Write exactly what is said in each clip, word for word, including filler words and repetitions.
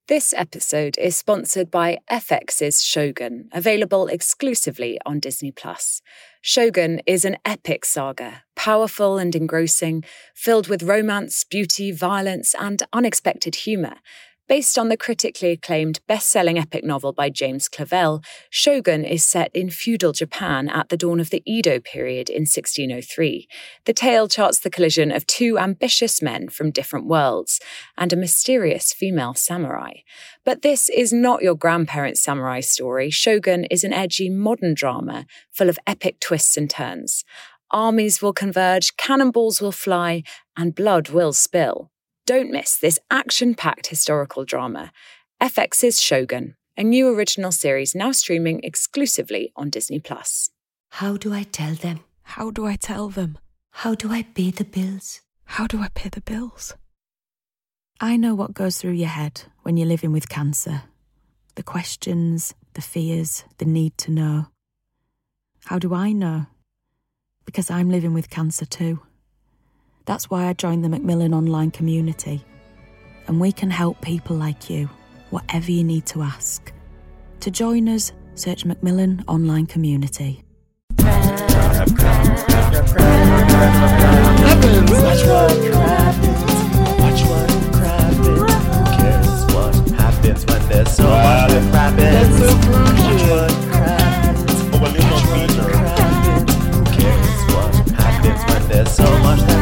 This episode is sponsored by F X's Shogun, available exclusively on Disney Plus. Shogun is an epic saga, powerful and engrossing, filled with romance, beauty, violence, and unexpected humour. Based on the critically acclaimed best-selling epic novel by James Clavell, Shogun is set in feudal Japan at the dawn of the Edo period in sixteen oh three. The tale charts the collision of two ambitious men from different worlds and a mysterious female samurai. But this is not your grandparents' samurai story. Shogun is an edgy modern drama full of epic twists and turns. Armies will converge, cannonballs will fly, and blood will spill. Don't miss this action-packed historical drama, F X's Shogun, a new original series now streaming exclusively on Disney Plus. How do I tell them? How do I tell them? How do I pay the bills? How do I pay the bills? I know what goes through your head when you're living with cancer. The questions, the fears, the need to know. How do I know? Because I'm living with cancer too. That's why I joined the Macmillan online community. And we can help people like you, whatever you need to ask. To join us, search Macmillan Online Community. Watch what happens. Watch what happens. Who cares what happens when there's so much that happens? Watch what happens. Watch what happens. Who cares what happens when there's so much that happens?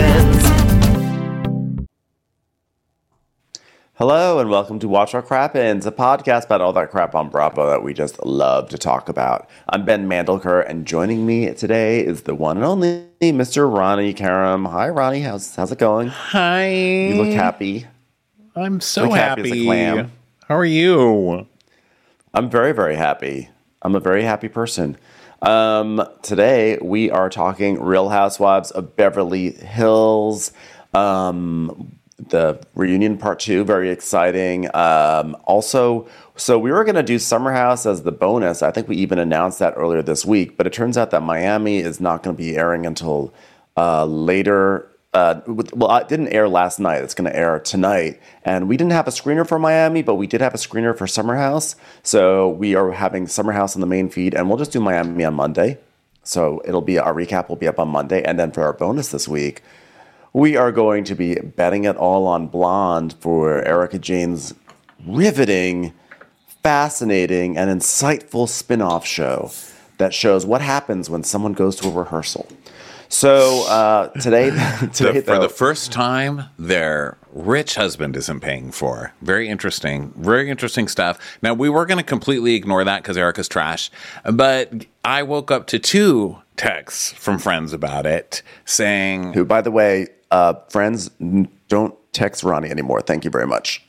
Hello and welcome to Watch What Crappens, a podcast about all that crap on Bravo that we just love to talk about. I'm Ben Mandelker, and joining me today is the one and only Mister Ronnie Karam. Hi, Ronnie. How's how's it going? Hi. You look happy. I'm so look happy. happy as a clam. How are you? I'm very, very happy. I'm a very happy person. Um, today we are talking Real Housewives of Beverly Hills. Um... The reunion part two, very exciting. Um, also, so we were going to do Summer House as the bonus. I think we even announced that earlier this week, but it turns out that Miami is not going to be airing until uh, later. Uh, well, it didn't air last night. It's going to air tonight. And we didn't have a screener for Miami, but we did have a screener for Summer House. So we are having Summer House on the main feed, and we'll just do Miami on Monday. So it'll be, our recap will be up on Monday. And then for our bonus this week, we are going to be betting it all on Blonde for Erika Jayne's riveting, fascinating, and insightful spin-off show that shows what happens when someone goes to a rehearsal. So uh, today, today the, for though, the first time, their rich husband isn't paying for. Very interesting. Very interesting stuff. Now, we were going to completely ignore that because Erika's trash, but I woke up to two texts from friends about it saying... Who, by the way... Uh, friends, don't text Ronnie anymore. Thank you very much.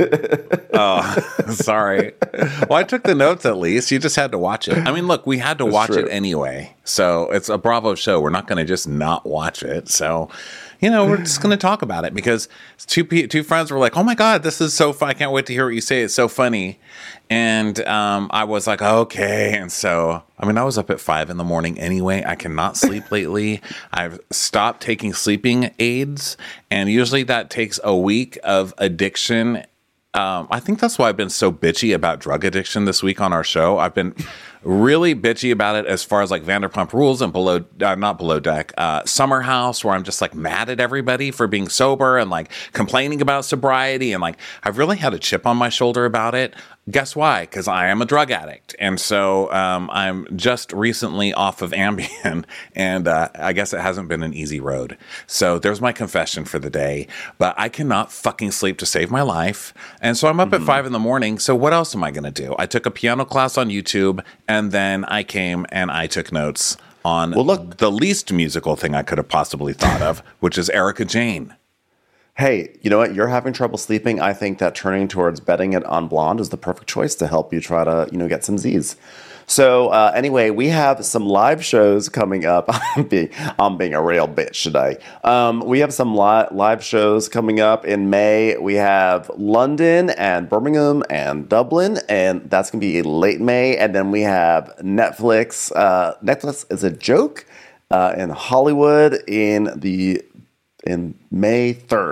Oh, sorry. Well, I took the notes at least. You just had to watch it. I mean, look, we had to That's watch true. it anyway. So it's a Bravo show. We're not going to just not watch it. So, you know, we're just going to talk about it because two two friends were like, oh my God, this is so fun. I can't wait to hear what you say. It's so funny. And um, I was like, okay. And so, I mean, I was up at five in the morning anyway. I cannot sleep lately. I've stopped taking sleeping aids. And usually that takes a week of addiction. Um, I think that's why I've been so bitchy about drug addiction this week on our show. I've been really bitchy about it as far as like Vanderpump Rules and Below, uh, not Below Deck, uh, Summer House, where I'm just like mad at everybody for being sober and like complaining about sobriety. And like, I've really had a chip on my shoulder about it. Guess why? Because I am a drug addict. And so um, I'm just recently off of Ambien, and uh, I guess it hasn't been an easy road. So there's my confession for the day. But I cannot fucking sleep to save my life. And so I'm up mm-hmm. at five in the morning. So what else am I going to do? I took a piano class on YouTube, and then I came and I took notes on well, look, the least musical thing I could have possibly thought of, which is Erika Jayne. Hey, you know what? You're having trouble sleeping. I think that turning towards betting it on Blonde is the perfect choice to help you try to, you know, get some Z's. So uh, anyway, we have some live shows coming up. I'm being, I'm being a real bitch today. Um, we have some li- live shows coming up in May. We have London and Birmingham and Dublin, and that's going to be late May. And then we have Netflix. Uh, Netflix is a joke uh, in Hollywood in the in May third.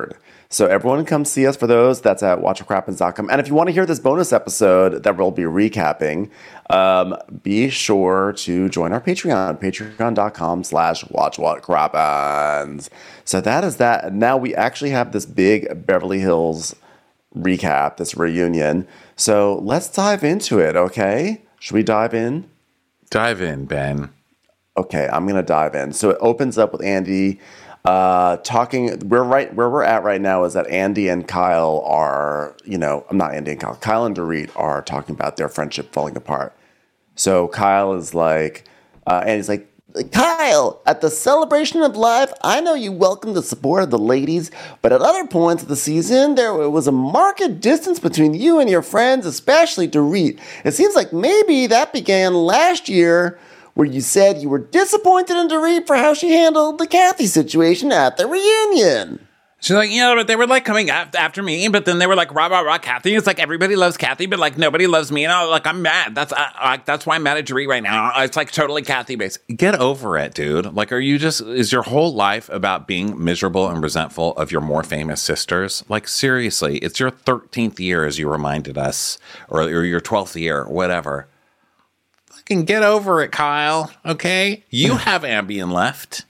So everyone come see us for those. That's at watch what crappens dot com. And if you want to hear this bonus episode that we'll be recapping, um, be sure to join our Patreon, patreon.com slash watch what crappens. So that is that. And now we actually have this big Beverly Hills recap, this reunion. So let's dive into it, okay? Should we dive in? Dive in, Ben. Okay, I'm going to dive in. So it opens up with Andy uh, talking. We're right where we're at right now is that Andy and Kyle are, you know, I'm not Andy and Kyle. Kyle and Dorit are talking about their friendship falling apart. So Kyle is like, uh, Andy's like, Kyle, at the celebration of life, I know you welcome the support of the ladies, but at other points of the season, there was a marked distance between you and your friends, especially Dorit. It seems like maybe that began last year, where you said you were disappointed in Dorit for how she handled the Kathy situation at the reunion. She's like, you know, but they were like coming after me, but then they were like, rah, rah, rah, Kathy. It's like everybody loves Kathy, but like nobody loves me. And I was like, I'm mad. That's I, I, that's why I'm mad at Dorit right now. It's like totally Kathy based. Get over it, dude. Like, are you just, is your whole life about being miserable and resentful of your more famous sisters? Like, seriously, it's your thirteenth year, as you reminded us, or, or your twelfth year, whatever. Fucking get over it, Kyle. Okay? You have Ambien left.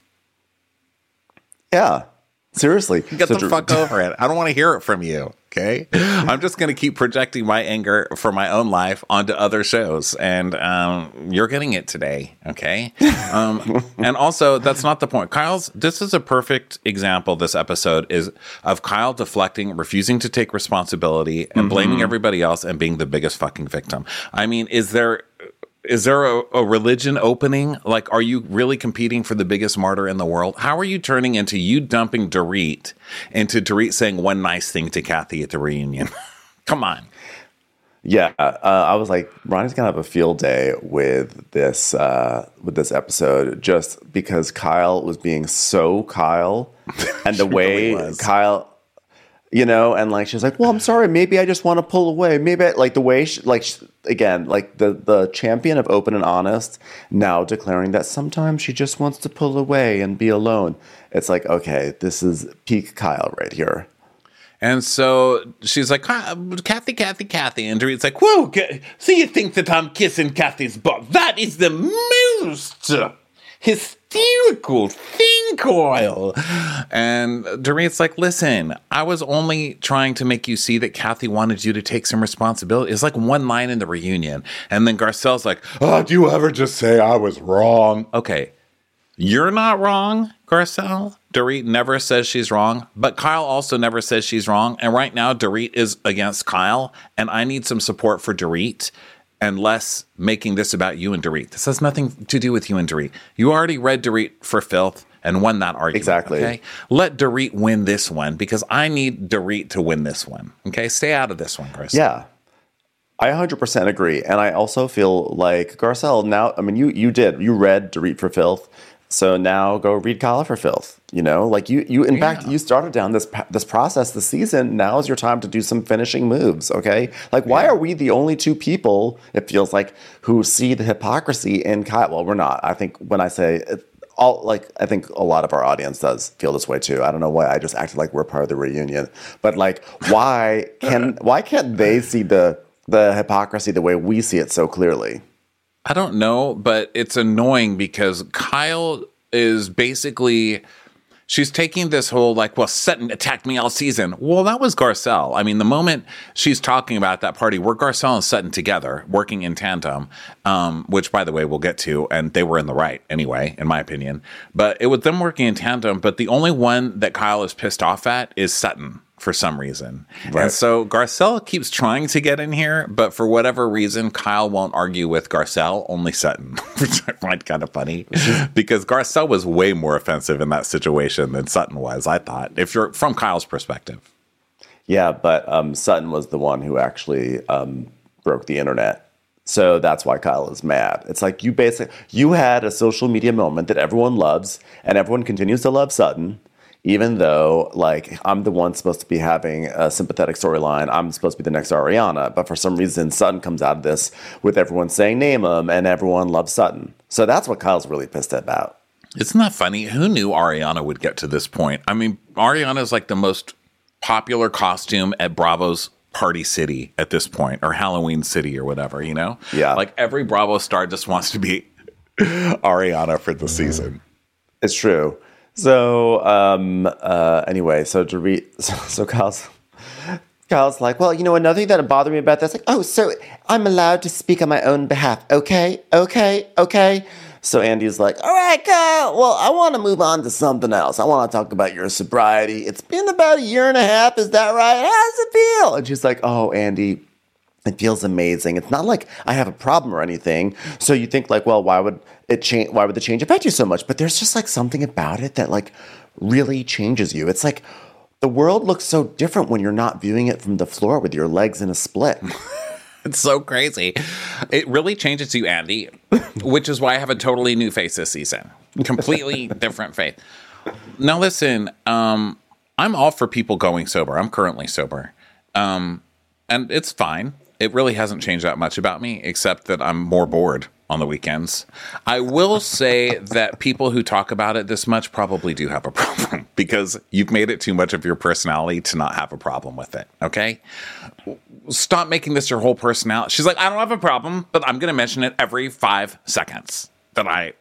Yeah. Seriously. Get so the Dor- fuck over it. I don't want to hear it from you, okay? I'm just going to keep projecting my anger for my own life onto other shows, and um, you're getting it today, okay? Um, and also, that's not the point. Kyle's, this is a perfect example, this episode, is of Kyle deflecting, refusing to take responsibility, and mm-hmm. blaming everybody else and being the biggest fucking victim. I mean, is there... Is there a, a religion opening? Like, are you really competing for the biggest martyr in the world? How are you turning into you dumping Dorit into Dorit saying one nice thing to Kathy at the reunion? Come on. Yeah, uh, I was like, Ronnie's gonna have a field day with this uh, with this episode, just because Kyle was being so Kyle, and the way really Kyle. You know, and like she's like, well, I'm sorry, maybe I just want to pull away. Maybe I, like the way, she, like she, again, like the the champion of open and honest, now declaring that sometimes she just wants to pull away and be alone. It's like, okay, this is peak Kyle right here. And so she's like, Kathy, Kathy, Kathy, and Dorit's like, whoa, so you think that I'm kissing Kathy's butt? That is the most hysterical thing, Kyle. And Dorit's like, listen, I was only trying to make you see that Kathy wanted you to take some responsibility. It's like one line in the reunion. And then Garcelle's like, oh, do you ever just say I was wrong? Okay, you're not wrong, Garcelle. Dorit never says she's wrong, but Kyle also never says she's wrong. And right now, Dorit is against Kyle, and I need some support for Dorit. And less making this about you and Dorit. This has nothing to do with you and Dorit. You already read Dorit for filth and won that argument. Exactly. Okay? Let Dorit win this one, because I need Dorit to win this one. Okay? Stay out of this one, Chris. Yeah. I one hundred percent agree. And I also feel like Garcelle now, I mean, you you did. You read Dorit for filth. So now go read Kyle for filth. You know, like you, you in yeah. fact, you started down this this process this season. Now is your time to do some finishing moves, okay? Like, why yeah. are we the only two people, it feels like, who see the hypocrisy in Kyle? Well, we're not. I think when I say it, all, like, I think a lot of our audience does feel this way too. I don't know why I just acted like we're part of the reunion. But like, why can why can't they see the the hypocrisy the way we see it so clearly? I don't know, but it's annoying because Kyle is basically, she's taking this whole like, well, Sutton attacked me all season. Well, that was Garcelle. I mean, the moment she's talking about that party, were Garcelle and Sutton together, working in tandem, um, which, by the way, we'll get to, and they were in the right anyway, in my opinion. But it was them working in tandem, but the only one that Kyle is pissed off at is Sutton. For some reason. Right. And so Garcelle keeps trying to get in here, but for whatever reason, Kyle won't argue with Garcelle, only Sutton, which I find kind of funny because Garcelle was way more offensive in that situation than Sutton was, I thought, if you're from Kyle's perspective. Yeah, but um, Sutton was the one who actually um, broke the internet. So that's why Kyle is mad. It's like you basically, you had a social media moment that everyone loves and everyone continues to love Sutton. Even though, like, I'm the one supposed to be having a sympathetic storyline, I'm supposed to be the next Ariana. But for some reason, Sutton comes out of this with everyone saying name him, and everyone loves Sutton. So that's what Kyle's really pissed about. Isn't that funny? Who knew Ariana would get to this point? I mean, Ariana is like the most popular costume at Bravo's Party City at this point, or Halloween City or whatever, you know? Yeah. Like every Bravo star just wants to be Ariana for the season. It's true. So, um, uh, anyway, so to read, so, so Kyle's, Kyle's like, well, you know, another thing that bothered me about this, like, oh, so I'm allowed to speak on my own behalf. Okay, okay, okay. So Andy's like, all right, Kyle, well, I want to move on to something else. I want to talk about your sobriety. It's been about a year and a half. Is that right? How does it feel? And she's like, oh, Andy, it feels amazing. It's not like I have a problem or anything. So you think like, well, why would it change? Why would the change affect you so much? But there's just like something about it that like really changes you. It's like the world looks so different when you're not viewing it from the floor with your legs in a split. It's so crazy. It really changes you, Andy, which is why I have a totally new face this season. Completely different face. Now, listen, um, I'm all for people going sober. I'm currently sober. Um, and it's fine. It really hasn't changed that much about me, except that I'm more bored on the weekends. I will say that people who talk about it this much probably do have a problem because you've made it too much of your personality to not have a problem with it, okay? Stop making this your whole personality. She's like, I don't have a problem, but I'm going to mention it every five seconds that I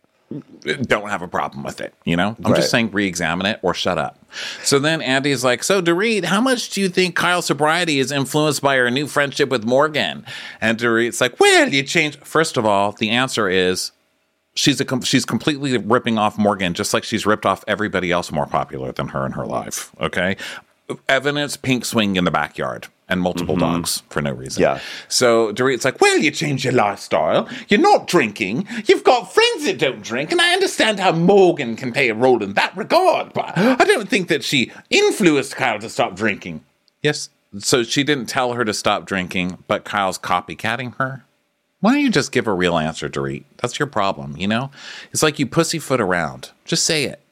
don't have a problem with it, you know? I'm Right. just saying re-examine it or shut up. So then Andy's like, so Dorit, how much do you think Kyle's sobriety is influenced by her new friendship with Morgan? And Dorit's like, well, you change. First of all, the answer is she's a com- she's completely ripping off Morgan, just like she's ripped off everybody else more popular than her in her life, okay? Evidence, pink swing in the backyard. And multiple mm-hmm. dogs for no reason. Yeah. So Dorit's like, well, you changed your lifestyle. You're not drinking. You've got friends that don't drink. And I understand how Morgan can play a role in that regard. But I don't think that she influenced Kyle to stop drinking. Yes. So she didn't tell her to stop drinking, but Kyle's copycatting her. Why don't you just give a real answer, Dorit? That's your problem, you know? It's like you pussyfoot around. Just say it.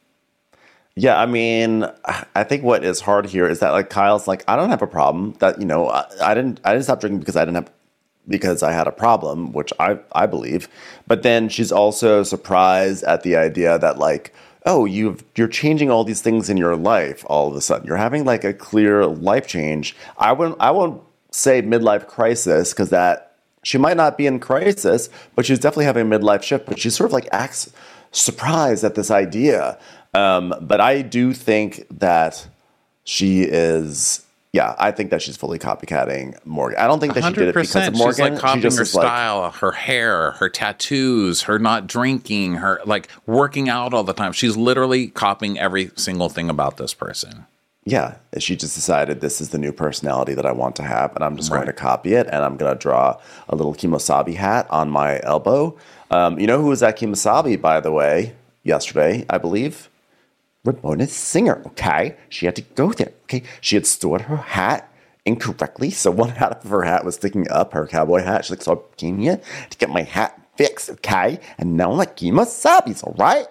Yeah, I mean, I think what is hard here is that like Kyle's like, I don't have a problem. That you know, I, I didn't, I didn't stop drinking because I didn't have, because I had a problem, which I, I believe. But then she's also surprised at the idea that like, oh, you've you're changing all these things in your life all of a sudden. You're having like a clear life change. I wouldn't, I won't say midlife crisis because that she might not be in crisis, but she's definitely having a midlife shift. But she sort of like acts surprised at this idea. Um, but I do think that she is, yeah, I think that she's fully copycatting Morgan. I don't think that she did it because of Morgan. She's like copying she her like, style, her hair, her tattoos, her not drinking, her like working out all the time. She's literally copying every single thing about this person. Yeah, she just decided this is the new personality that I want to have, and I'm just Right. going to copy it, and I'm going to draw a little Kemosabe hat on my elbow. Um, you know who was at Kemosabe, by the way, yesterday, I believe? Ramona Singer, okay? She had to go there, okay? She had stored her hat incorrectly, so one hat of her hat was sticking up, her cowboy hat. She's like, so I came here to get my hat fixed, okay? And now I'm like, Kemosabe's, all right?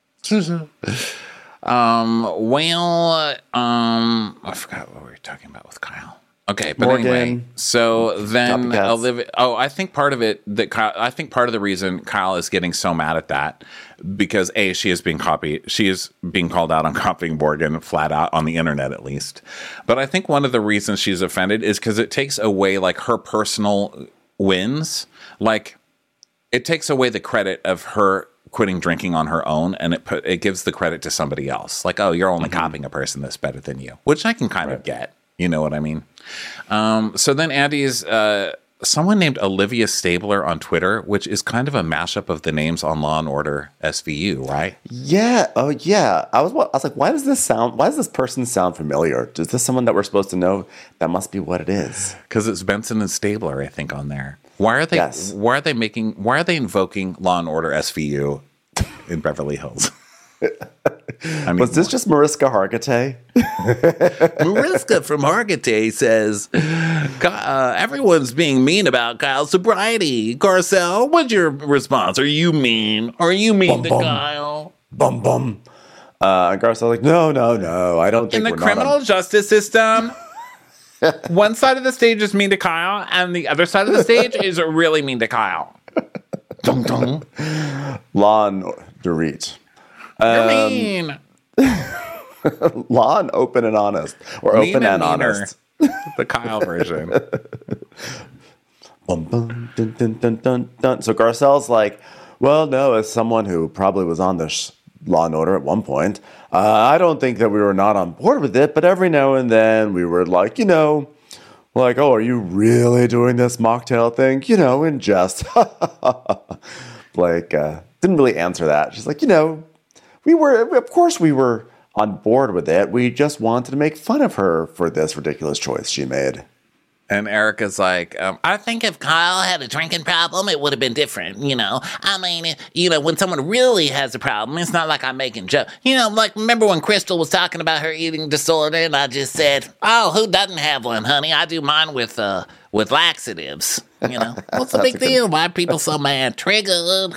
um, well, um, I forgot what we were talking about with Kyle. Okay, but Morgan, anyway, so then copycats. Olivia. Oh, I think part of it that Kyle, I think part of the reason Kyle is getting so mad at that because a she is being copied. She is being called out on copying Morgan flat out on the internet, at least. But I think one of the reasons she's offended is because it takes away like her personal wins. Like it takes away the credit of her quitting drinking on her own, and it put it gives the credit to somebody else. Like, oh, you're only mm-hmm. copying a person that's better than you, which I can kind right. of get. You know what I mean? Um, so then Andy's uh, someone named Olivia Stabler on Twitter, which is kind of a mashup of the names on Law and Order S V U, right? Yeah. Oh, yeah. I was. I was like, why does this sound? Why does this person sound familiar? Is this someone that we're supposed to know? That must be what it is. Because it's Benson and Stabler, I think, on there. Why are they? Yes. Why are they making? Why are they invoking Law and Order S V U in Beverly Hills? I mean, was this just Mariska Hargitay? Mariska from Hargitay says, uh, everyone's being mean about Kyle's sobriety. Garcelle, what's your response? Are you mean? Are you mean bum, to bum. Kyle? Bum, bum. Uh, and Garcelle like, no, no, no. I don't think In the we're criminal not on- justice system, one side of the stage is mean to Kyle, and the other side of the stage is really mean to Kyle. Dun, dun. Law and Dorit. You're Um, mean. Lon, open and honest. Or Mean open and, and meaner. honest. The Kyle version. Bum, bum, dun, dun, dun, dun, dun. So Garcelle's like, well, no, as someone who probably was on this Law and Order at one point, uh, I don't think that we were not on board with it, but every now and then we were like, you know, like, oh, are you really doing this mocktail thing? You know, in jest. Like, uh, didn't really answer that. She's like, you know, we were, of course we were on board with it. We just wanted to make fun of her for this ridiculous choice she made. And Erica's like, um, I think if Kyle had a drinking problem, it would have been different, you know? I mean, you know, when someone really has a problem, it's not like I'm making jokes. You know, like, remember when Crystal was talking about her eating disorder, and I just said, oh, who doesn't have one, honey? I do mine with, uh, with laxatives, you know? What's the big deal? Why are people so mad? Triggered.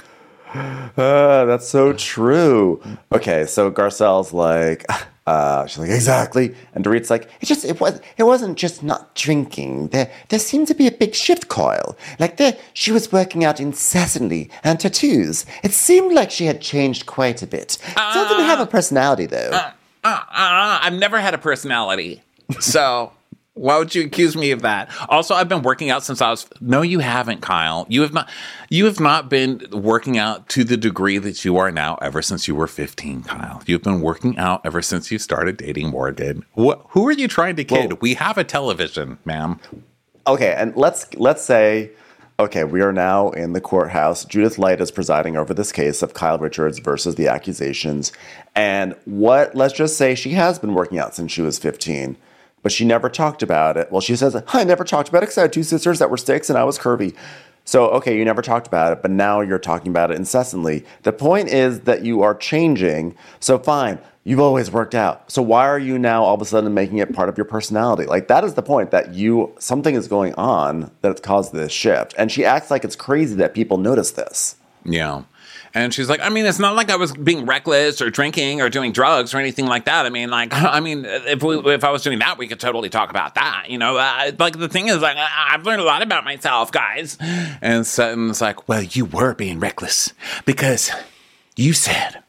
Uh, that's so true. Okay, so Garcelle's like, uh, she's like, exactly. And Dorit's like, it just, it was, it wasn't just not drinking. There, there seemed to be a big shift, Coyle. Like there, she was working out incessantly and tattoos. It seemed like she had changed quite a bit. Uh, Still didn't have a personality though. Uh, uh, uh, I've never had a personality, so. Why would you accuse me of that? Also, I've been working out since I was... No, you haven't, Kyle. You have not You have not been working out to the degree that you are now ever since you were fifteen, Kyle. You've been working out ever since you started dating Morgan. What, who are you trying to kid? Well, we have a television, ma'am. Okay, and let's let's say... Okay, we are now in the courthouse. Judith Light is presiding over this case of Kyle Richards versus the accusations. And what... Let's just say she has been working out since she was fifteen. But she never talked about it. Well, she says, I never talked about it because I had two sisters that were sticks and I was curvy. So, okay, you never talked about it, but now you're talking about it incessantly. The point is that you are changing. So fine, you've always worked out. So why are you now all of a sudden making it part of your personality? Like that is the point, that you, something is going on that's caused this shift. And she acts like it's crazy that people notice this. Yeah. And she's like, I mean, it's not like I was being reckless or drinking or doing drugs or anything like that. I mean, like, I mean, if we, if I was doing that, we could totally talk about that. You know, uh, like the thing is, like, I've learned a lot about myself, guys. And Sutton's like, well, you were being reckless because you said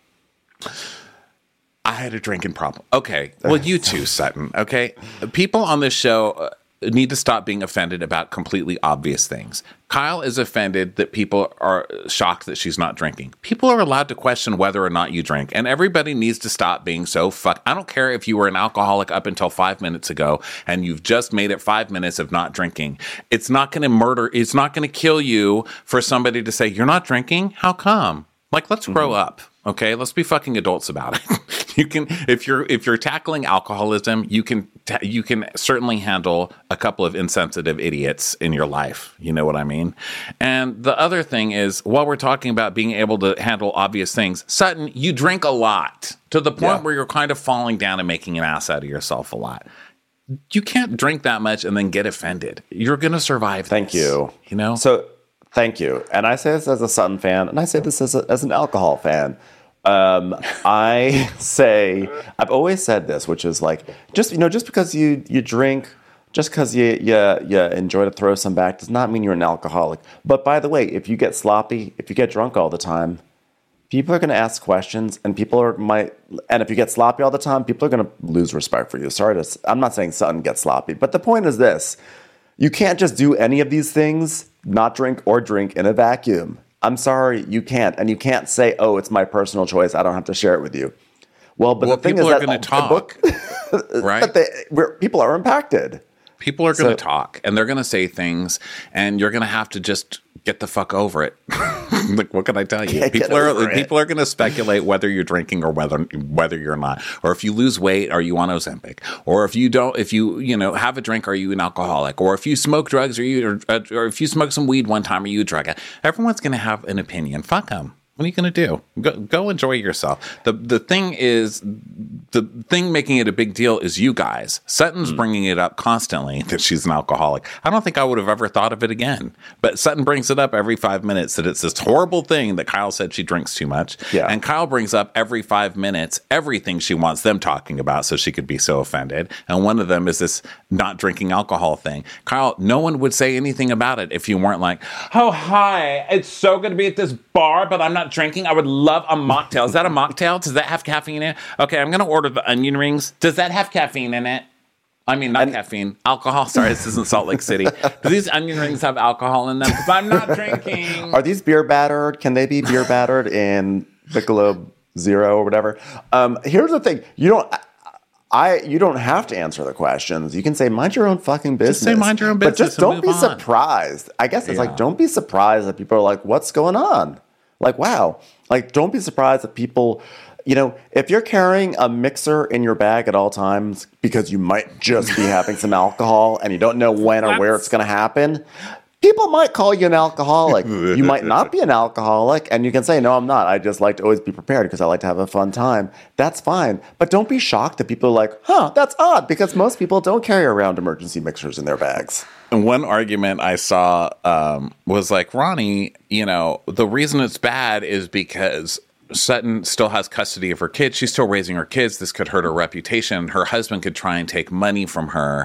I had a drinking problem. Okay, well, you too, Sutton. Okay, people on this show Uh, need to stop being offended about completely obvious things. Kyle is offended that people are shocked that she's not drinking. People are allowed to question whether or not you drink, and everybody needs to stop being so fuck. I don't care if you were an alcoholic up until five minutes ago and you've just made it five minutes of not drinking. It's not going to murder. It's not going to kill you for somebody to say, you're not drinking? How come? Like, let's grow mm-hmm. up. Okay, let's be fucking adults about it. You can, if you're if you're tackling alcoholism, you can ta- you can certainly handle a couple of insensitive idiots in your life. You know what I mean? And the other thing is, while we're talking about being able to handle obvious things, Sutton, you drink a lot to the point yeah. where you're kind of falling down and making an ass out of yourself a lot. You can't drink that much and then get offended. You're gonna survive. Thank this, you. You know. So. Thank you. And I say this as a Sutton fan, and I say this as, a, as an alcohol fan. Um, I say, I've always said this, which is like, just, you know, just because you, you drink, just because you, you, you enjoy to throw some back does not mean you're an alcoholic. But by the way, if you get sloppy, if you get drunk all the time, people are going to ask questions, and people are might, and if you get sloppy all the time, people are going to lose respect for you. Sorry to, I'm not saying Sutton gets sloppy, but the point is this. You can't just do any of these things, not drink or drink in a vacuum. I'm sorry, you can't. And you can't say, oh, it's my personal choice. I don't have to share it with you. Well, but well, the thing people is are that going to talk, book, right? But they, we're, people are impacted. People are going to So- talk, and they're going to say things, and you're going to have to just get the fuck over it. Like, what can I tell you? Yeah, get people are over it. people are going to speculate whether you're drinking or whether whether you're not, or if you lose weight, are you on Ozempic, or if you don't, if you you know have a drink, are you an alcoholic, or if you smoke drugs, are you, or, or if you smoke some weed one time, are you a drug addict? Everyone's going to have an opinion. Fuck them. What are you going to do? Go, go enjoy yourself. The the thing is, the thing making it a big deal is you guys. Sutton's mm. bringing it up constantly that she's an alcoholic. I don't think I would have ever thought of it again. But Sutton brings it up every five minutes that it's this horrible thing that Kyle said she drinks too much. Yeah. And Kyle brings up every five minutes everything she wants them talking about so she could be so offended. And one of them is this not drinking alcohol thing. Kyle, no one would say anything about it if you weren't like, oh, hi, it's so good to be at this bar, but I'm not not drinking. I would love a mocktail. Is that a mocktail? Does that have caffeine in it? Okay, I'm going to order the onion rings. Does that have caffeine in it? I mean, not and, caffeine, alcohol. Sorry, this isn't Salt Lake City. Do these onion rings have alcohol in them? Because I'm not drinking. Are these beer battered? Can they be beer battered in Michelob Zero or whatever? Um, here's the thing: you don't, I, you don't have to answer the questions. You can say, "Mind your own fucking business." Just say, "Mind your own business," but just don't be on. surprised. I guess it's yeah. like, don't be surprised that people are like, "What's going on?" Like, wow. Like, don't be surprised that people. You know, if you're carrying a mixer in your bag at all times because you might just be having some alcohol and you don't know when or where it's going to happen, people might call you an alcoholic. You might not be an alcoholic, and you can say, no, I'm not. I just like to always be prepared because I like to have a fun time. That's fine. But don't be shocked that people are like, huh, that's odd, because most people don't carry around emergency mixers in their bags. And one argument I saw um, was like, Ronnie, you know, the reason it's bad is because Sutton still has custody of her kids. She's still raising her kids. This could hurt her reputation. Her husband could try and take money from her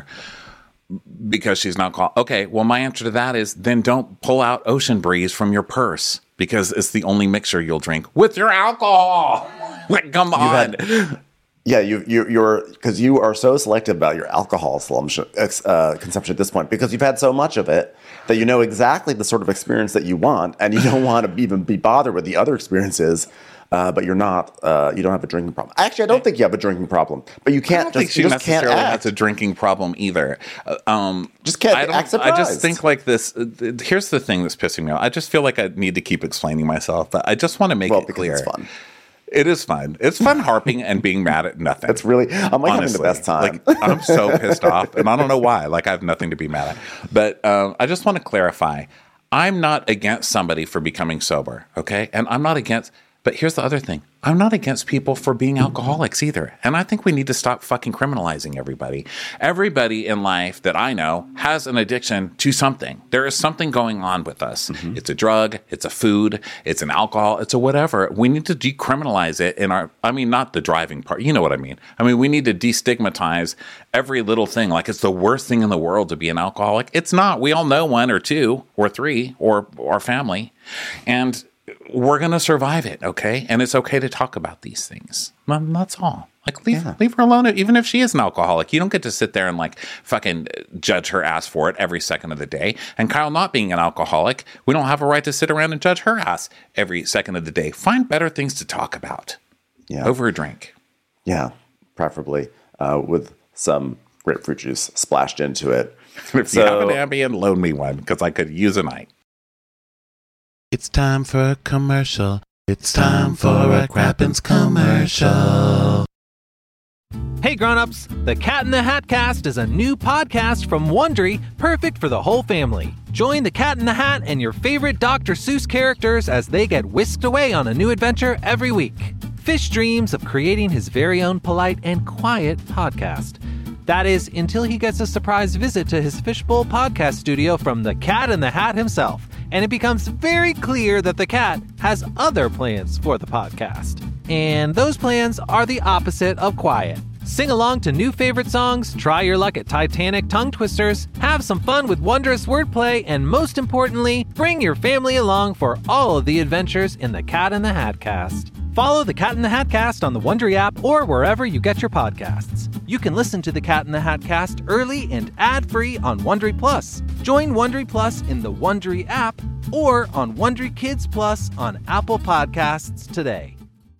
because she's not called. Okay, well, my answer to that is then don't pull out Ocean Breeze from your purse because it's the only mixer you'll drink with your alcohol. Like, come on. Had, yeah, you, you, you're because you are so selective about your alcohol uh, consumption at this point because you've had so much of it that you know exactly the sort of experience that you want, and you don't want to even be bothered with the other experiences. Uh, but you're not, uh, you don't have a drinking problem. Actually, I don't think you have a drinking problem, but you can't I don't just, think she you just can't necessarily act. has a drinking problem either. Uh, um, just can't I don't, act surprised. I just think like this, uh, th- here's the thing that's pissing me off. I just feel like I need to keep explaining myself, but I just want to make well, it clear. It's fun. It is fun. It's fun harping and being mad at nothing. It's really, I'm like honestly. having the best time. Like, I'm so pissed off, and I don't know why. Like, I have nothing to be mad at. But um, I just want to clarify. I'm not against somebody for becoming sober, okay? And I'm not against, but here's the other thing. I'm not against people for being alcoholics either. And I think we need to stop fucking criminalizing everybody. Everybody in life that I know has an addiction to something. There is something going on with us. Mm-hmm. It's a drug, it's a food, it's an alcohol, it's a whatever. We need to decriminalize it in our, I mean, not the driving part. You know what I mean? I mean, we need to destigmatize every little thing. Like it's the worst thing in the world to be an alcoholic. It's not. We all know one or two or three or our family. And we're going to survive it, okay? And it's okay to talk about these things. And that's all. Like, leave, yeah. leave her alone, even if she is an alcoholic. You don't get to sit there and, like, fucking judge her ass for it every second of the day. And Kyle not being an alcoholic, we don't have a right to sit around and judge her ass every second of the day. Find better things to talk about yeah. over a drink. Yeah, preferably uh, with some grapefruit juice splashed into it. If so, you have an Ambien, loan me one, because I could use a night. It's time for a commercial. It's time for a Crappens commercial. Hey grown-ups, the Cat in the Hat Cast is a new podcast from Wondery, perfect for the whole family. Join the Cat in the Hat and your favorite Doctor Seuss characters as they get whisked away on a new adventure every week. Fish dreams of creating his very own polite and quiet podcast. That is, until he gets a surprise visit to his Fishbowl podcast studio from the Cat in the Hat himself, and it becomes very clear that the cat has other plans for the podcast. And those plans are the opposite of quiet. Sing along to new favorite songs, try your luck at Titanic tongue twisters, have some fun with wondrous wordplay, and most importantly, bring your family along for all of the adventures in the Cat in the Hat Cast. Follow the Cat in the Hat Cast on the Wondery app or wherever you get your podcasts. You can listen to the Cat in the Hat Cast early and ad-free on Wondery Plus. Join Wondery Plus in the Wondery app or on Wondery Kids Plus on Apple Podcasts today.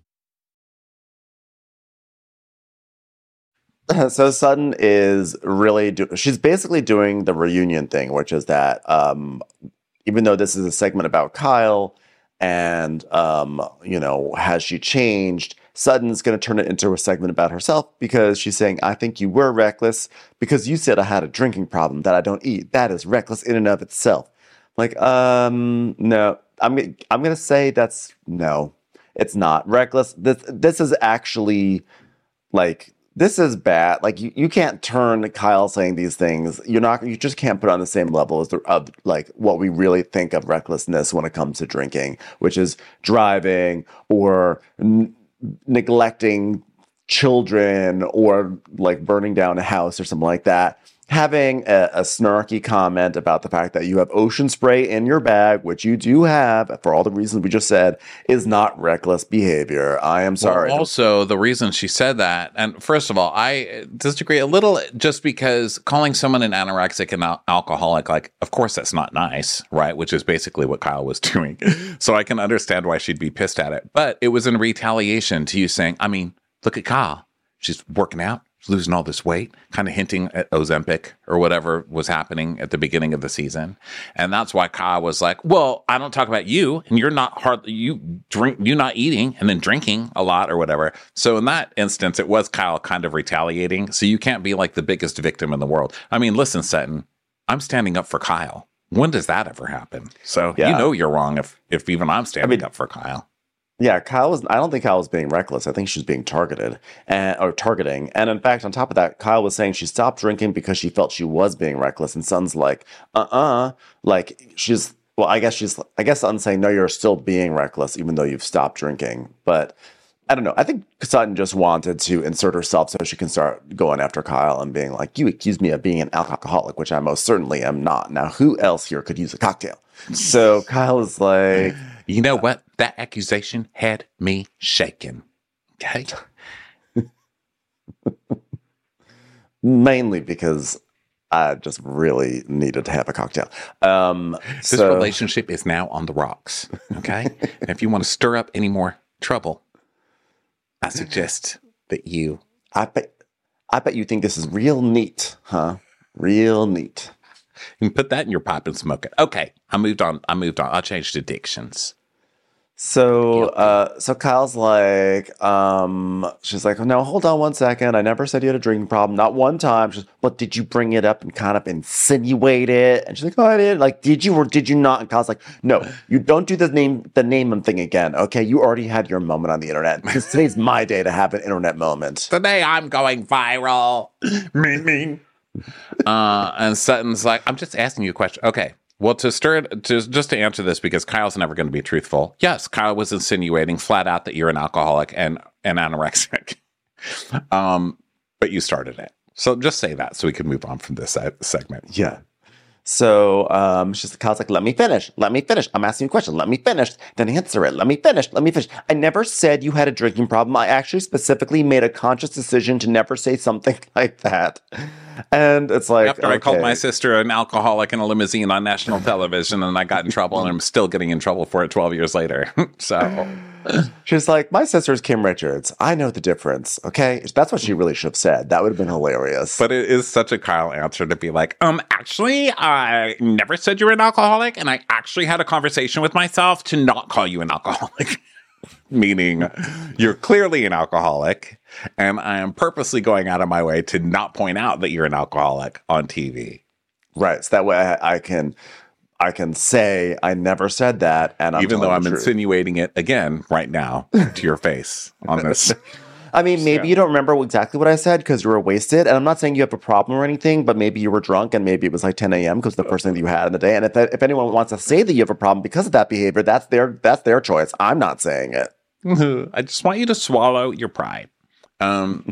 So Sutton is really, do- she's basically doing the reunion thing, which is that um, even though this is a segment about Kyle and, um, you know, has she changed, Sutton's going to turn it into a segment about herself because she's saying, I think you were reckless because you said I had a drinking problem that I don't eat. That is reckless in and of itself. Like, um, no, I'm, I'm going to say that's, no, it's not reckless. This, this is actually like, this is bad. Like you, you can't turn Kyle saying these things. You're not. You just can't put it on the same level as the, of like what we really think of recklessness when it comes to drinking, which is driving or n- neglecting children or like burning down a house or something like that. having a, a snarky comment about the fact that you have ocean spray in your bag, which you do have for all the reasons we just said, is not reckless behavior. I am sorry. Well, also, the reason she said that, and first of all, I disagree a little just because calling someone an anorexic and al- alcoholic, like, of course, that's not nice, right? Which is basically what Kyle was doing. So I can understand why she'd be pissed at it. But it was in retaliation to you saying, I mean, look at Kyle. She's working out. Losing all this weight, kind of hinting at Ozempic or whatever was happening at the beginning of the season. And that's why Kyle was like, well, I don't talk about you and you're not hard, you drink, you're not eating and then drinking a lot or whatever. So in that instance, it was Kyle kind of retaliating. So you can't be like the biggest victim in the world. I mean, listen, Sutton, I'm standing up for Kyle. When does that ever happen? So yeah. You know you're wrong if, if even I'm standing I mean, up for Kyle. Yeah, Kyle was. I don't think Kyle was being reckless. I think she was being targeted and or targeting. And in fact, on top of that, Kyle was saying she stopped drinking because she felt she was being reckless. And Sutton's like, uh, uh-uh. uh, like she's. Well, I guess she's. I guess Sutton's saying, no, you're still being reckless, even though you've stopped drinking. But I don't know. I think Sutton just wanted to insert herself so she can start going after Kyle and being like, you accused me of being an alcoholic, which I most certainly am not. Now, who else here could use a cocktail? So Kyle is like, you know what? That accusation had me shaken. Okay. Mainly because I just really needed to have a cocktail. Um, this so, relationship is now on the rocks. Okay. And if you want to stir up any more trouble, I suggest that you. I bet, I bet you think this is real neat, huh? Real neat. You can put that in your pipe and smoke it. Okay. I moved on. I moved on. I changed addictions. So, uh, so Kyle's like, um, she's like, no, hold on one second. I never said you had a drinking problem. Not one time. She's, but did you bring it up and kind of insinuate it? And she's like, oh, I did. Like, did you or did you not? And Kyle's like, no, you don't do the name, the name and thing again. Okay. You already had your moment on the internet because today's my day to have an internet moment. Today I'm going viral. Mean, mean. Uh, and Sutton's like, I'm just asking you a question. Okay. Well, to stir it, to, just to answer this, because Kyle's never going to be truthful. Yes, Kyle was insinuating flat out that you're an alcoholic and an anorexic. um, but you started it. So just say that so we can move on from this uh, segment. Yeah. So um, she's Kyle's like, let me finish. Let me finish. I'm asking you a question. Let me finish. Then answer it. Let me finish. Let me finish. I never said you had a drinking problem. I actually specifically made a conscious decision to never say something like that. And it's like, after okay. I called my sister an alcoholic in a limousine on national television and I got in trouble and I'm still getting in trouble for it twelve years later. So she's like, my sister's Kim Richards. I know the difference. Okay. That's what she really should have said. That would have been hilarious. But it is such a Kyle answer to be like, um, actually, I never said you were an alcoholic. And I actually had a conversation with myself to not call you an alcoholic. Meaning you're clearly an alcoholic, and I am purposely going out of my way to not point out that you're an alcoholic on T V. Right. So that way I, I can I can say I never said that, and I'm even though I'm truth. insinuating it again right now to your face on this. I mean, maybe yeah. you don't remember exactly what I said because you were wasted. And I'm not saying you have a problem or anything, but maybe you were drunk and maybe it was like ten a.m. because the first thing that you had in the day. And if if anyone wants to say that you have a problem because of that behavior, that's their that's their choice. I'm not saying it. I just want you to swallow your pride. Um,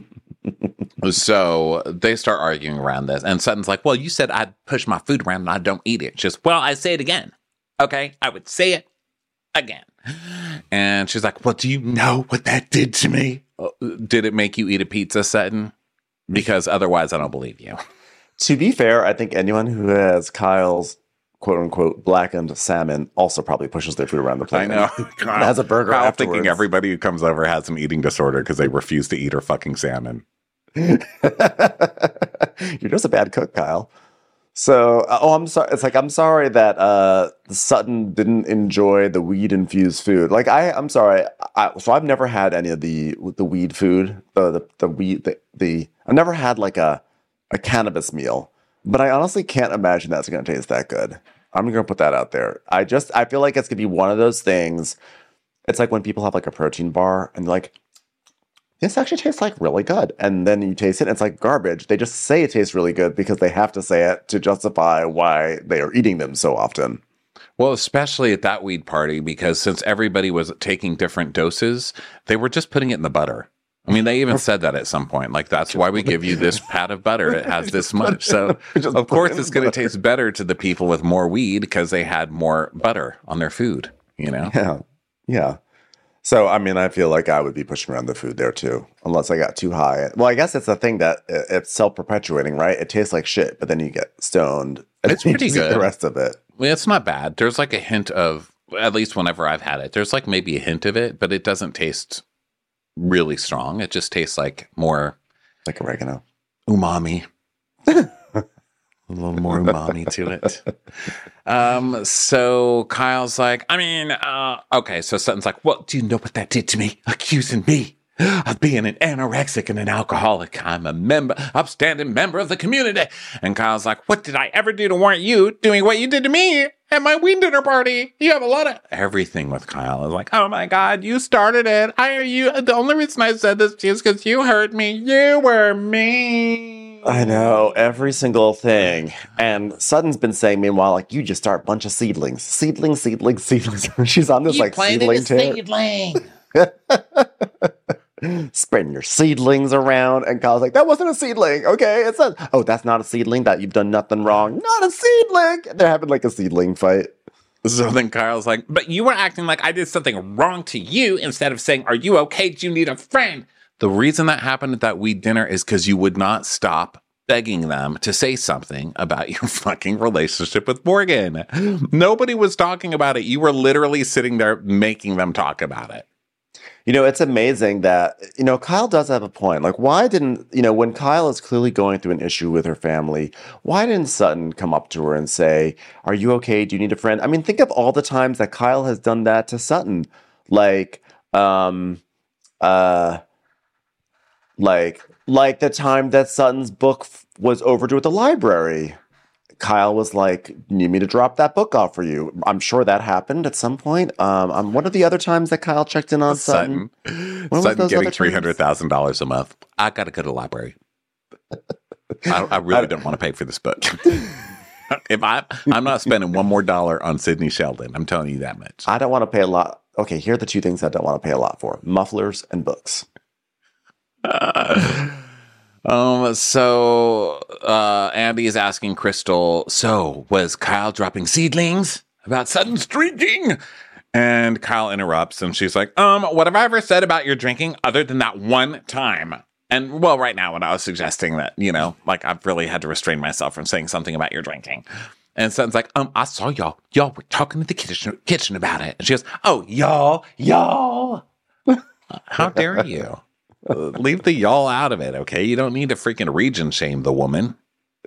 so they start arguing around this. And Sutton's like, well, you said I'd push my food around and I don't eat it. Just, well, I say it again. Okay, I would say it again. And she's like, well, do you know what that did to me? Did it make you eat a pizza, Sutton? Because otherwise I don't believe you. To be fair, I think anyone who has Kyle's quote unquote blackened salmon also probably pushes their food around the plate. I know. Kyle, has a burger Kyle afterwards. Thinking everybody who comes over has an eating disorder because they refuse to eat her fucking salmon. You're just a bad cook, Kyle. So, uh, oh, I'm sorry. It's like, I'm sorry that uh, Sutton didn't enjoy the weed infused food. Like, I, I'm sorry. I, so I've never had any of the the weed food, the the, the weed, the, the, I've never had like a, a cannabis meal, but I honestly can't imagine that's going to taste that good. I'm going to put that out there. I just, I feel like it's going to be one of those things. It's like when people have like a protein bar and they're like, this actually tastes like really good. And then you taste it and it's like garbage. They just say it tastes really good because they have to say it to justify why they are eating them so often. Well, especially at that weed party, because since everybody was taking different doses, they were just putting it in the butter. I mean, they even said that at some point. Like, that's why we give you this pat of butter. It has this much. So, of course, it's going to taste better to the people with more weed because they had more butter on their food, you know? Yeah. Yeah. So, I mean, I feel like I would be pushing around the food there, too, unless I got too high. Well, I guess it's the thing that it's self-perpetuating, right? It tastes like shit, but then you get stoned. And It's pretty you just eat good. the rest of it. Well, it's not bad. There's like a hint of, at least whenever I've had it, there's like maybe a hint of it, but it doesn't taste really strong. It just tastes like more Like oregano. umami. A little more umami to it. Um, so Kyle's like, I mean, uh, okay. So Sutton's like, well, do you know what that did to me? Accusing me of being an anorexic and an alcoholic. I'm a member, upstanding member of the community. And Kyle's like, what did I ever do to warrant you doing what you did to me at my weed dinner party? You have a lot of everything with Kyle. Is like, oh my God, you started it. I are you. The only reason I said this to you is because you hurt me. You were mean. I know, every single thing. And Sutton's been saying, meanwhile, like, you just start a bunch of seedlings. Seedlings, seedlings, seedlings. She's on this, You like, planted seedling a tear. seedling. Spreading your seedlings around. And Kyle's like, that wasn't a seedling. Okay, it says, oh, that's not a seedling, that you've done nothing wrong. Not a seedling. They're having, like, a seedling fight. So then Kyle's like, but you were acting like I did something wrong to you instead of saying, are you okay? Do you need a friend? The reason that happened at that weed dinner is because you would not stop begging them to say something about your fucking relationship with Morgan. Nobody was talking about it. You were literally sitting there making them talk about it. You know, it's amazing that, you know, Kyle does have a point. Like, why didn't, you know, when Kyle is clearly going through an issue with her family, why didn't Sutton come up to her and say, are you okay? Do you need a friend? I mean, think of all the times that Kyle has done that to Sutton. Like, um, uh, like, like the time that Sutton's book f- was overdue at the library. Kyle was like, you need me to drop that book off for you? I'm sure that happened at some point. Um, um what are the other times that Kyle checked in on Sutton? Sutton, When was Sutton those getting other three hundred times? thousand dollars a month. I got to go to the library. I, I really don't want to pay for this book. If I, I'm not spending one more dollar on Sidney Sheldon. I'm telling you that much. I don't want to pay a lot. Okay, here are the two things I don't want to pay a lot for: mufflers and books. Um, so uh, Andy is asking Crystal, so was Kyle dropping seedlings about Sutton's drinking? And Kyle interrupts and she's like, um, what have I ever said about your drinking other than that one time? And well, right now when I was suggesting that, you know, like I've really had to restrain myself from saying something about your drinking. And Sutton's like, um, I saw y'all. Y'all were talking to the kitchen, kitchen about it. And she goes, oh, y'all, y'all. How dare you? Uh, leave the y'all out of it, okay? You don't need to freaking region shame the woman.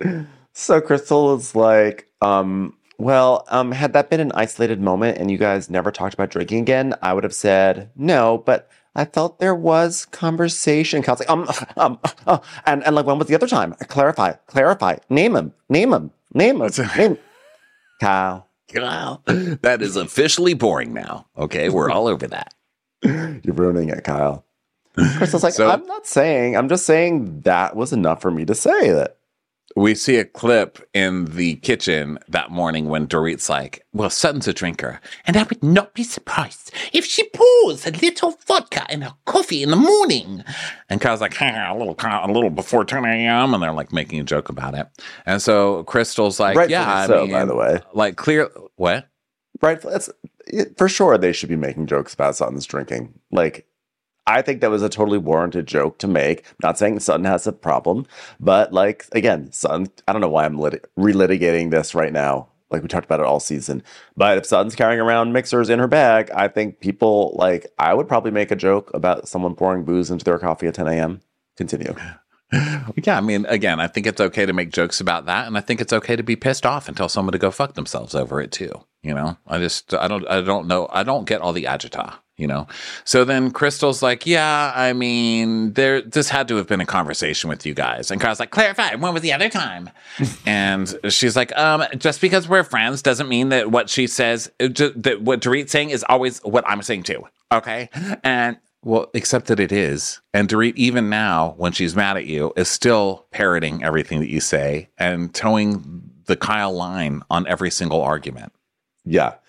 So Crystal is like, um, well, um, had that been an isolated moment and you guys never talked about drinking again, I would have said no, but I felt there was conversation. Kyle's like, um, um, uh, and, and like, when was the other time? Clarify, clarify, name him, name him, name him, name Kyle. Kyle, that is officially boring now, okay? We're all over that. You're ruining it, Kyle. Crystal's like, So- I'm not saying, I'm just saying that was enough for me to say that. We see a clip in the kitchen that morning when Dorit's like, well, Sutton's a drinker, and I would not be surprised if she pours a little vodka in her coffee in the morning. And Kyle's like, a little a little before ten a.m., and they're like making a joke about it. And so Crystal's like, Rightfully yeah, I so, mean, by the way. like clear, what? Right. It's, it, for sure, they should be making jokes about Sutton's drinking. Like, I think that was a totally warranted joke to make. I'm not saying Sutton has a problem, but like, again, Sutton, I don't know why I'm lit- relitigating this right now. Like we talked about it all season. But if Sutton's carrying around mixers in her bag, I think people like, I would probably make a joke about someone pouring booze into their coffee at ten a.m. Continue. Yeah, I mean, again, I think it's okay to make jokes about that, and I think it's okay to be pissed off and tell someone to go fuck themselves over it too. You know, I just, I don't, I don't know, I don't get all the agita. You know, so then Crystal's like, yeah, I mean, there, this had to have been a conversation with you guys. And Kyle's like, clarify, when was the other time? And she's like, um, just because we're friends doesn't mean that what she says, just, that what Dorit's saying is always what I'm saying too. Okay. And well, except that it is. And Dorit, even now, when she's mad at you, is still parroting everything that you say and towing the Kyle line on every single argument. Yeah.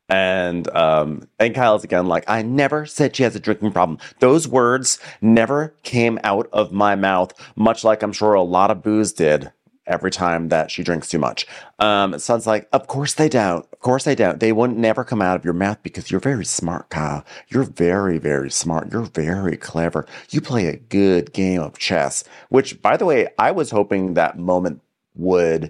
And um, and Kyle's again like, I never said she has a drinking problem. Those words never came out of my mouth, much like I'm sure a lot of booze did every time that she drinks too much. Um, Son's like, of course they don't. Of course they don't. They wouldn't never come out of your mouth because you're very smart, Kyle. You're very, very smart. You're very clever. You play a good game of chess, which, by the way, I was hoping that moment would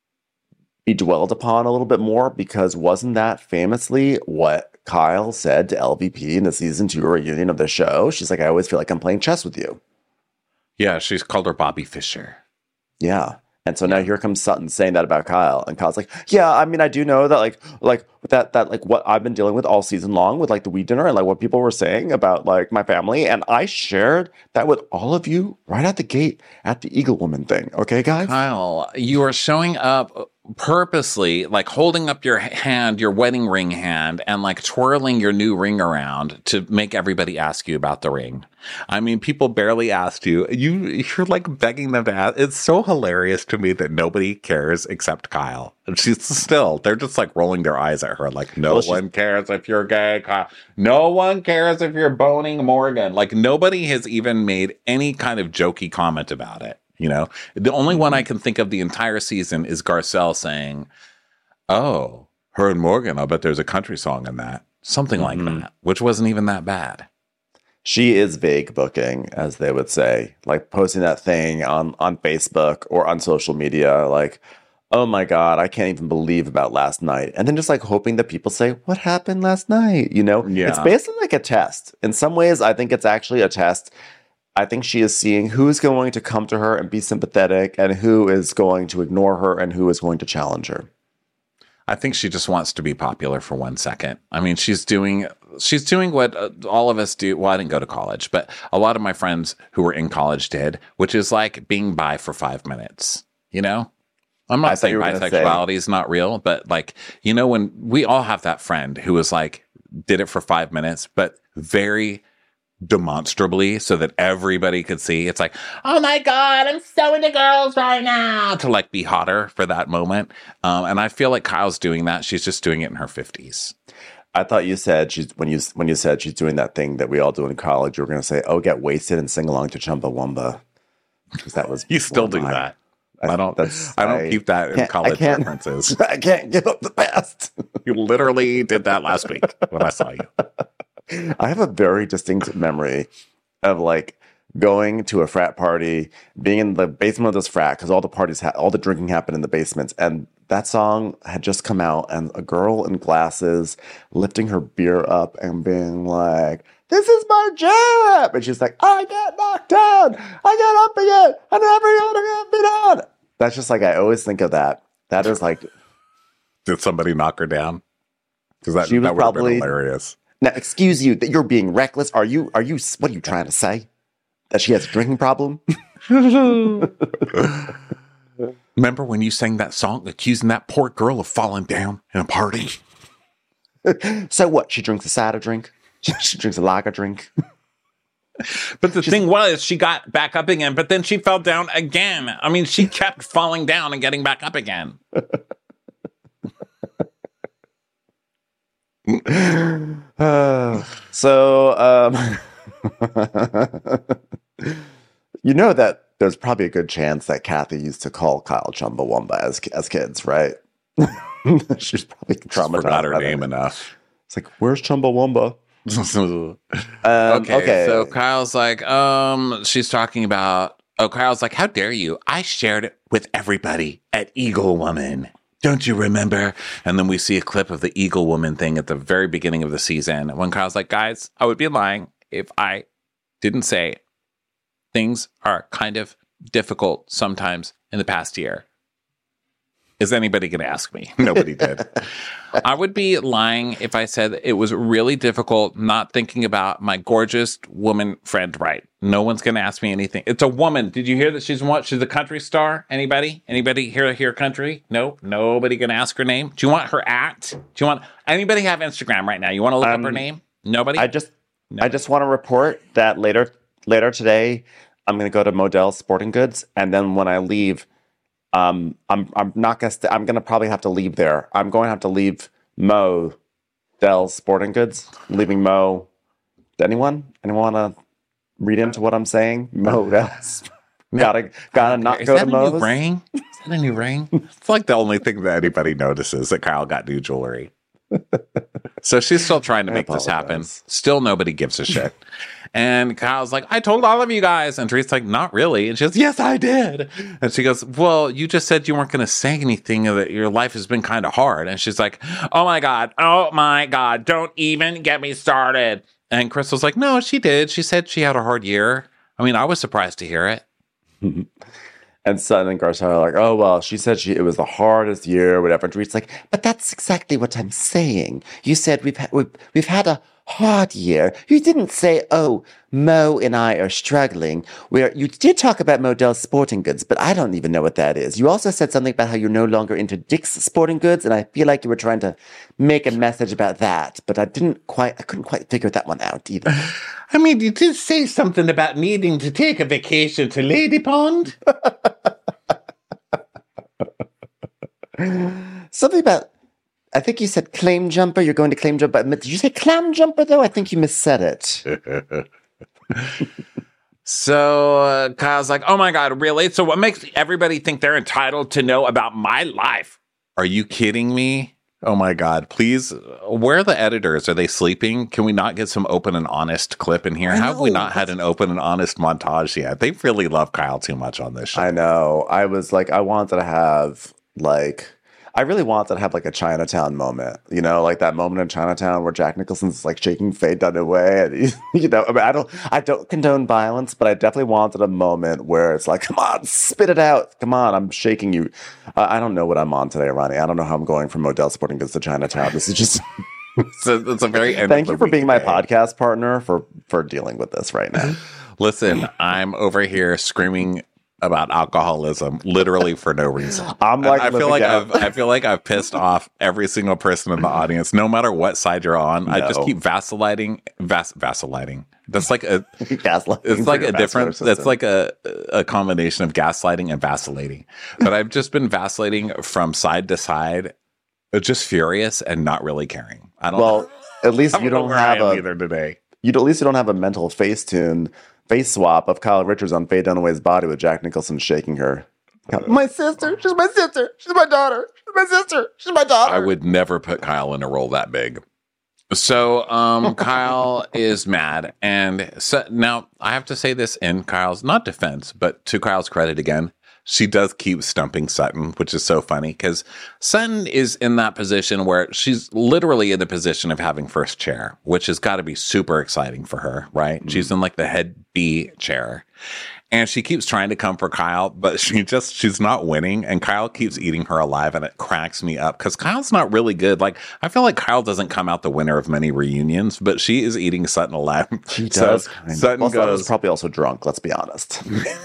be dwelled upon a little bit more, because wasn't that famously what Kyle said to L V P in the season two reunion of the show? She's like, I always feel like I'm playing chess with you. Yeah, she's called her Bobby Fischer. Yeah. And so now here comes Sutton saying that about Kyle, and Kyle's like, yeah, I mean, I do know that like like that that like what I've been dealing with all season long with like the weed dinner and like what people were saying about like my family, and I shared that with all of you right at the gate at the Eagle Woman thing. Okay, guys? Kyle, you are showing up purposely, like holding up your hand, your wedding ring hand, and like twirling your new ring around to make everybody ask you about the ring. I mean, people barely asked you. You, you're like begging them to ask. It's so hilarious to me that nobody cares except Kyle. And she's still, they're just like rolling their eyes at her. Like, no well, one cares if you're gay, Kyle. No one cares if you're boning Morgan. Like, nobody has even made any kind of jokey comment about it. You know, the only one I can think of the entire season is Garcelle saying, oh, her and Morgan, I bet there's a country song in that. Something like mm-hmm. that, which wasn't even that bad. She is vague booking, as they would say, like posting that thing on, on Facebook or on social media, like, oh my God, I can't even believe about last night. And then just like hoping that people say, what happened last night? You know, yeah. It's basically like a test. In some ways, I think it's actually a test. I think she is seeing who is going to come to her and be sympathetic and who is going to ignore her and who is going to challenge her. I think she just wants to be popular for one second. I mean, she's doing she's doing what uh, all of us do. Well, I didn't go to college, but a lot of my friends who were in college did, which is like being bi for five minutes. You know, I'm not saying bisexuality say. is not real, but like, you know, when we all have that friend who was like, did it for five minutes, but very demonstrably so that everybody could see. It's like, oh my God, I'm so into girls right now, to like be hotter for that moment. Um, and I feel like Kyle's doing that. She's just doing it in her fifties. I thought you said she's when you when you said she's doing that thing that we all do in college, you were going to say, oh, get wasted and sing along to Chumbawamba. Because that was you still do my, that. I, I don't. That's, I don't I keep that in college I references. I can't give up the past. You literally did that last week when I saw you. I have a very distinct memory of like going to a frat party, being in the basement of this frat because all the parties, ha- all the drinking happened in the basements, and that song had just come out, and a girl in glasses lifting her beer up and being like, "This is my jam," and she's like, "I get knocked down, I get up again, I'm never gonna get me down." That's just like I always think of that. That is like, did somebody knock her down? Because that, she was that would probably, have been hilarious. Now, excuse you, that you're being reckless. Are you, are you, what are you trying to say? That she has a drinking problem? Remember when you sang that song accusing that poor girl of falling down in a party? So what? She drinks a cider drink? She drinks a lager drink? But the She's, thing was, she got back up again, but then she fell down again. I mean, she kept falling down and getting back up again. uh, so, um, you know that there's probably a good chance that Kathy used to call Kyle Chumbawamba as as kids, right? She's probably traumatized. Forgot her by name that. enough. It's like, where's Chumbawamba? um, okay, okay, so Kyle's like, um, she's talking about. Oh, Kyle's like, how dare you? I shared it with everybody at Eagle Woman. Don't you remember? And then we see a clip of the Eagle Woman thing at the very beginning of the season when Kyle's like, guys, I would be lying if I didn't say things are kind of difficult sometimes in the past year. Is anybody going to ask me? Nobody did. I would be lying if I said it was really difficult not thinking about my gorgeous woman friend, right? No one's going to ask me anything. It's a woman. Did you hear that she's what? She's a country star? Anybody? Anybody here hear country? No, nobody going to ask her name. Do you want her at? Do you want anybody have Instagram right now? You want to look um, up her name? Nobody? I just Nobody. I just want to report that later later today I'm going to go to Modell's Sporting Goods, and then when I leave, Um, I'm I'm not gonna. St- I'm gonna probably have to leave there. I'm going to have to leave Mo Dell's Sporting Goods, leaving Mo. Anyone? Anyone want to read into what I'm saying? Mo Dell's. gotta gotta not Is go that to a Mo's. new ring? Is that a new ring? It's like the only thing that anybody notices that Kyle got new jewelry. So she's still trying to I make this happen. apologize. Still nobody gives a shit. And Kyle's like, I told all of you guys. And Teresa's like, not really. And she goes, yes, I did. And she goes, well, you just said you weren't going to say anything, that your life has been kind of hard. And she's like, oh my God, oh my God, don't even get me started. And Crystal's like, no, she did. She said she had a hard year. I mean, I was surprised to hear it. And Sutton and Garcelle are like, oh, well, she said she it was the hardest year, whatever. And Teresa's like, but that's exactly what I'm saying. You said we've, ha- we've, we've had a hard year. You didn't say, oh, Mo and I are struggling. Where you did talk about Modell's Sporting Goods, but I don't even know what that is. You also said something about how you're no longer into Dick's Sporting Goods, and I feel like you were trying to make a message about that, but I didn't quite, I couldn't quite figure that one out either. I mean, you did say something about needing to take a vacation to Lady Pond. Something about, I think you said claim jumper. You're going to claim jumper. Did you say clam jumper, though? I think you missaid it. So uh, Kyle's like, oh my God, really? So what makes everybody think they're entitled to know about my life? Are you kidding me? Oh my God, please. Where are the editors? Are they sleeping? Can we not get some open and honest clip in here? I Have we know. not had an open and honest montage yet? They really love Kyle too much on this show. I know. I was like, I wanted to have, like, I really wanted to have, like, a Chinatown moment. You know, like that moment in Chinatown where Jack Nicholson's, like, shaking Faye Dunaway. And, he, you know, I mean, I don't, I don't condone violence, but I definitely wanted a moment where it's like, come on, spit it out. Come on, I'm shaking you. Uh, I don't know what I'm on today, Ronnie. I don't know how I'm going from Modell Sporting Goods to Chinatown. This is just... It's a, it's a very end Thank of you the for week being my day. podcast partner for, for dealing with this right now. Listen, I'm over here screaming about alcoholism literally for no reason. I'm like, I feel living like out- I've I feel like I've pissed off every single person in the audience, no matter what side you're on. I just No. keep vacillating, vas- vacillating. That's like a Gaslighting it's for like your a different. vascular That's system. like a a combination of gaslighting and vacillating. But I've just been vacillating from side to side, just furious and not really caring. I don't. Well, at least I you know don't where I have am a either today. you at least you don't have a mental face tune face swap of Kyle Richards on Faye Dunaway's body with Jack Nicholson shaking her. My sister, she's my sister, she's my daughter, she's my sister, she's my daughter. I would never put Kyle in a role that big. So um, Kyle is mad. And so, now I have to say this in Kyle's, not defense, but to Kyle's credit again, she does keep stumping Sutton, which is so funny because Sutton is in that position where she's literally in the position of having first chair, which has got to be super exciting for her, right? Mm. She's in like the head B chair. And she keeps trying to come for Kyle, but she just, she's not winning. And Kyle keeps eating her alive, and it cracks me up because Kyle's not really good. Like, I feel like Kyle doesn't come out the winner of many reunions, but she is eating Sutton alive. She So does. kind of. Sutton Well, Sutton was goes, probably also drunk, let's be honest.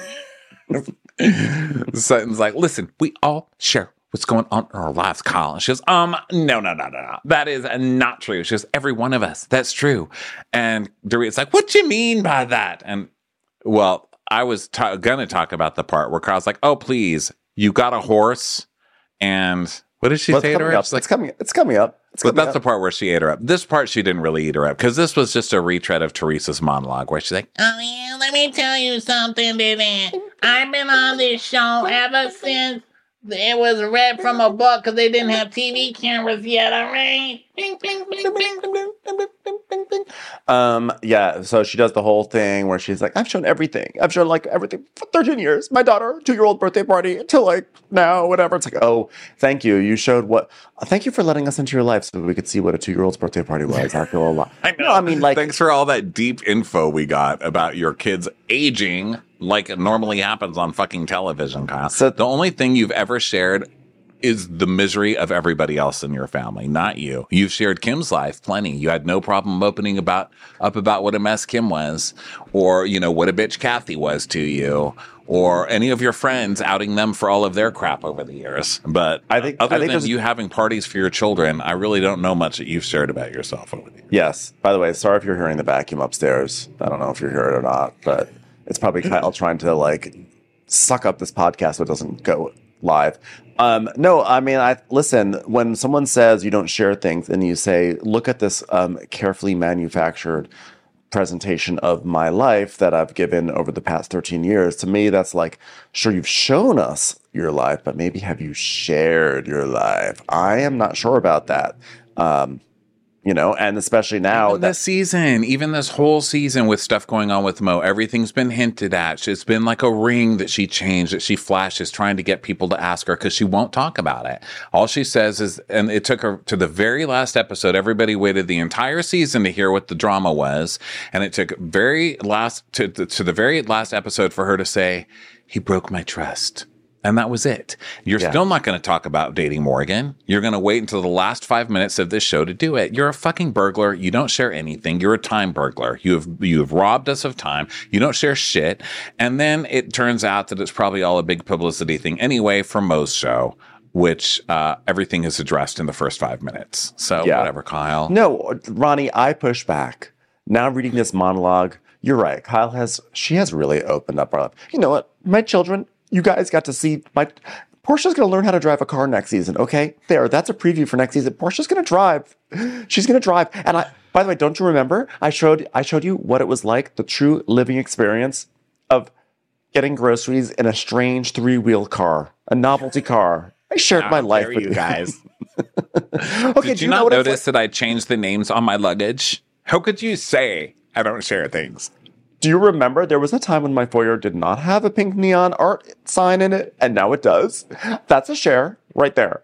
Sutton's like, listen, we all share what's going on in our lives, Kyle. And she goes, um, no, no, no, no, no. That is not true. She goes, every one of us. That's true. And Dorit's like, what do you mean by that? And, well, I was ta- going to talk about the part where Kyle's like, oh, please, you got a horse. And what did she Well, say it's to her? coming up. She's like, It's coming. It's coming up. It's but coming that's up. the part where she ate her up. This part, she didn't really eat her up because this was just a retread of Teresa's monologue where she's like, Oh, yeah, let me tell you something, Diddy. I've been on this show ever since it was read from a book because they didn't have T V cameras yet, all right? Bing, bing, bing, bing, bing, bing, bing, bing, bing. Um, yeah, so she does the whole thing where she's like, I've shown everything. I've shown like everything for thirteen years. My daughter, two-year-old birthday party until like now, whatever. It's like, oh, thank you. You showed what, thank you for letting us into your life so we could see what a two-year-old's birthday party was. I feel a lot. I know. No, I mean, like, thanks for all that deep info we got about your kids aging like it normally happens on fucking television, Kyle. So- the only thing you've ever shared is the misery of everybody else in your family, not you. You've shared Kim's life plenty. You had no problem opening about up about what a mess Kim was, or you know what a bitch Kathy was to you, or any of your friends outing them for all of their crap over the years. But I think- other I think than there's- you having parties for your children, I really don't know much that you've shared about yourself over the years. yes. By the way, sorry if you're hearing the vacuum upstairs. I don't know if you hear it or not, but it's probably Kyle trying to like suck up this podcast so it doesn't go live. Um, no, I mean, I listen, when someone says you don't share things and you say, look at this um, carefully manufactured presentation of my life that I've given over the past thirteen years, to me, that's like, sure, you've shown us your life, but maybe have you shared your life? I am not sure about that. Um, You know, and especially now even that this season, even this whole season with stuff going on with Mo, everything's been hinted at. It's been like a ring that she changed, that she flashes, trying to get people to ask her because she won't talk about it. All she says is, and it took her to the very last episode. Everybody waited the entire season to hear what the drama was, and it took very last to to the very last episode for her to say, "He broke my trust." And that was it. You're Yeah. still not going to talk about dating Morgan. You're going to wait until the last five minutes of this show to do it. You're a fucking burglar. You don't share anything. You're a time burglar. You have you have robbed us of time. You don't share shit. And then it turns out that it's probably all a big publicity thing anyway for Mo's show, which uh, everything is addressed in the first five minutes. So Yeah. whatever, Kyle. No, Ronnie, I push back. Now reading this monologue, you're right. Kyle has, she has really opened up our life. You know what? My children, you guys got to see my, Portia's going to learn how to drive a car next season. Okay, there, that's a preview for next season. Portia's going to drive. She's going to drive. And I, by the way, don't you remember? I showed, I showed you what it was like, the true living experience of getting groceries in a strange three-wheel car, a novelty car. I shared How my life dare with you guys. Okay, Did do you know not what it's notice that I changed the names on my luggage? How could you say I don't share things? Do you remember there was a time when my foyer did not have a pink neon art sign in it, and now it does? That's a share right there.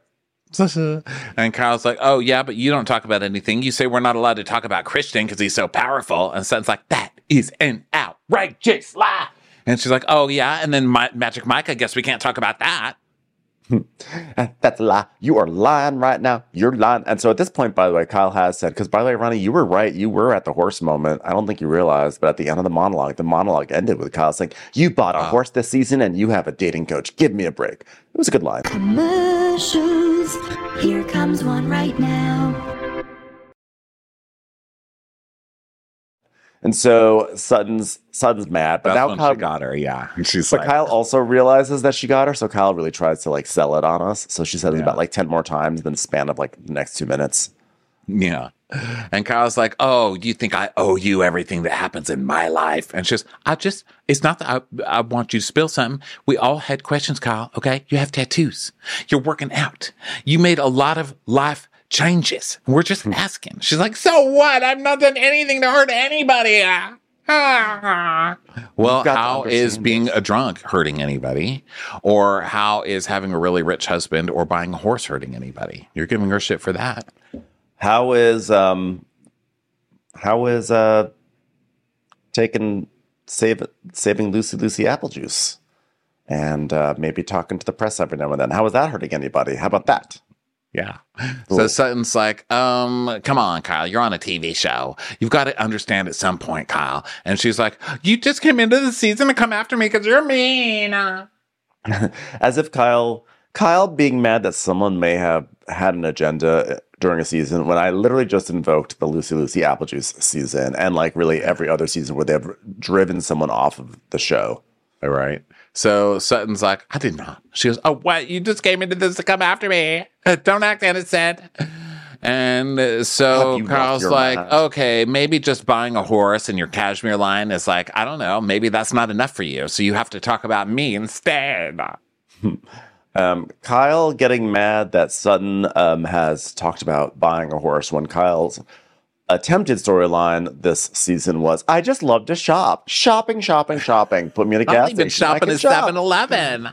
And Kyle's like, oh, yeah, but you don't talk about anything. You say we're not allowed to talk about Christian because he's so powerful. And Sutton's like, that is an outrageous lie. And she's like, oh, yeah. And then my, Magic Mike, I guess we can't talk about that. That's a lie. You are lying right now. You're lying. And so at this point, by the way, Kyle has said, because by the way, Ronnie, you were right. You were at the horse moment. I don't think you realized, but at the end of the monologue, the monologue ended with Kyle saying, you bought a Wow. horse this season and you have a dating coach. Give me a break. It was a good line. Commercials. Here comes one right now. And so Sutton's Sutton's mad, but That's now when Kyle she got her, yeah. And she's But like, Kyle also realizes that she got her, so Kyle really tries to like sell it on us. So she says it Yeah. about like ten more times in the span of like the next two minutes. yeah. And Kyle's like, oh, you think I owe you everything that happens in my life? And she's, I just, it's not that I, I want you to spill something. We all had questions, Kyle, okay? You have tattoos. You're working out. You made a lot of life changes. We're just asking. She's like, so what? I've not done anything to hurt anybody. Ah. Well, You've got to how is understand being a drunk hurting anybody? Or how is having a really rich husband or buying a horse hurting anybody? You're giving her shit for that. How is um how is uh taking save saving Lucy Lucy apple juice and uh maybe talking to the press every now and then? How is that hurting anybody? How about that? Yeah. So Sutton's like, um, come on, Kyle, you're on a T V show. You've got to understand at some point, Kyle. And she's like, you just came into the season to come after me because you're mean. As if Kyle Kyle being mad that someone may have had an agenda during a season when I literally just invoked the Lucy Lucy apple juice season and like really every other season where they've driven someone off of the show. All right. So Sutton's like, I did not. She goes, oh, what? You just came into this to come after me. Uh, don't act innocent. And uh, Have so you Carl's lost your like, mind? okay, maybe just buying a horse and your cashmere line is like, I don't know, maybe that's not enough for you. So you have to talk about me instead. Um, Kyle getting mad that Sutton um, has talked about buying a horse when Kyle's attempted storyline this season was, I just love to shop. Shopping, shopping, shopping. Put me at a gas I've station. been shopping I at can shop. seven eleven.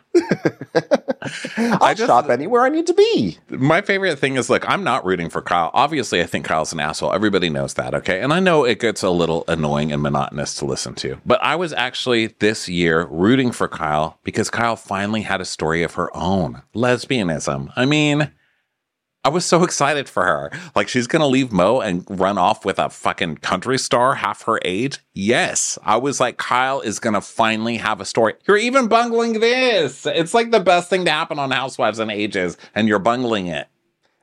I'll just- shop anywhere I need to be. My favorite thing is, look, I'm not rooting for Kyle. Obviously, I think Kyle's an asshole. Everybody knows that, okay? And I know it gets a little annoying and monotonous to listen to. But I was actually this year rooting for Kyle because Kyle finally had a story of her own. Lesbianism. I mean, I was so excited for her. Like, she's going to leave Mo and run off with a fucking country star half her age? Yes. I was like, Kyle is going to finally have a story. You're even bungling this. It's like the best thing to happen on Housewives in ages, and you're bungling it.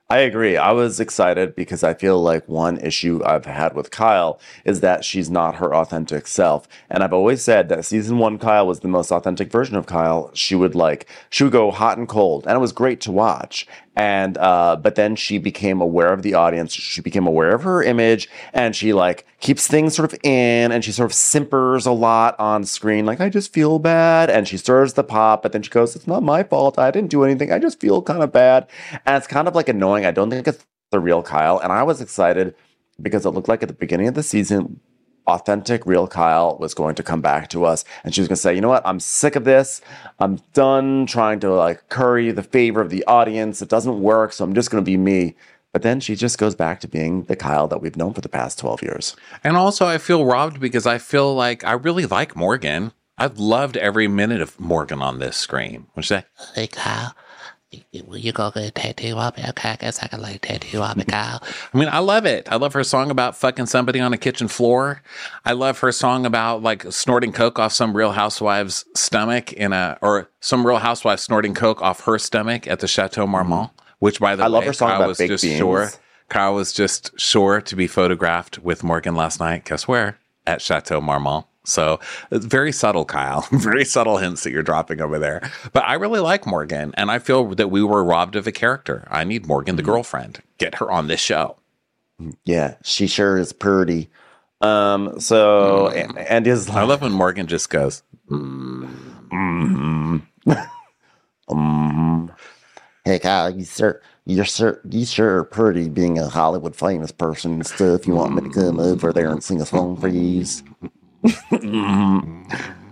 I agree. I was excited because I feel like one issue I've had with Kyle is that she's not her authentic self. And I've always said that season one Kyle was the most authentic version of Kyle. She would like, she would go hot and cold, and it was great to watch. And, uh, but then she became aware of the audience. She became aware of her image, and she like keeps things sort of in, and she sort of simpers a lot on screen. Like, I just feel bad. And she stirs the pot, but then she goes, it's not my fault. I didn't do anything. I just feel kind of bad. And it's kind of like annoying. I don't think it's the real Kyle. And I was excited because it looked like at the beginning of the season, authentic, real Kyle was going to come back to us, and she was going to say, you know what, I'm sick of this. I'm done trying to like curry the favor of the audience. It doesn't work, so I'm just going to be me. But then she just goes back to being the Kyle that we've known for the past twelve years. And also I feel robbed because I feel like I really like Morgan. I've loved every minute of Morgan on this screen. What'd you say? Hey, Kyle, will you go get a tattoo on me? Okay, I guess I can lay a tattoo on me, Kyle. I mean, I love it. I love her song about fucking somebody on a kitchen floor. I love her song about like snorting coke off some Real Housewives' stomach in a, or some Real Housewives snorting coke off her stomach at the Chateau Marmont, which by the I way, love her song Kyle about was baked just beans. sure. Kyle was just sure to be photographed with Morgan last night. Guess where? At Chateau Marmont. So it's very subtle, Kyle. Very subtle hints that you're dropping over there. But I really like Morgan, and I feel that we were robbed of a character. I need Morgan, the girlfriend. Get her on this show. Yeah, she sure is pretty. Um, so, Mm. and, and is I love when Morgan just goes, mm-hmm. um, hey, Kyle, you sure, you're sure, you sure are pretty being a Hollywood famous person and stuff. You want me to come over there and sing a song for you? um,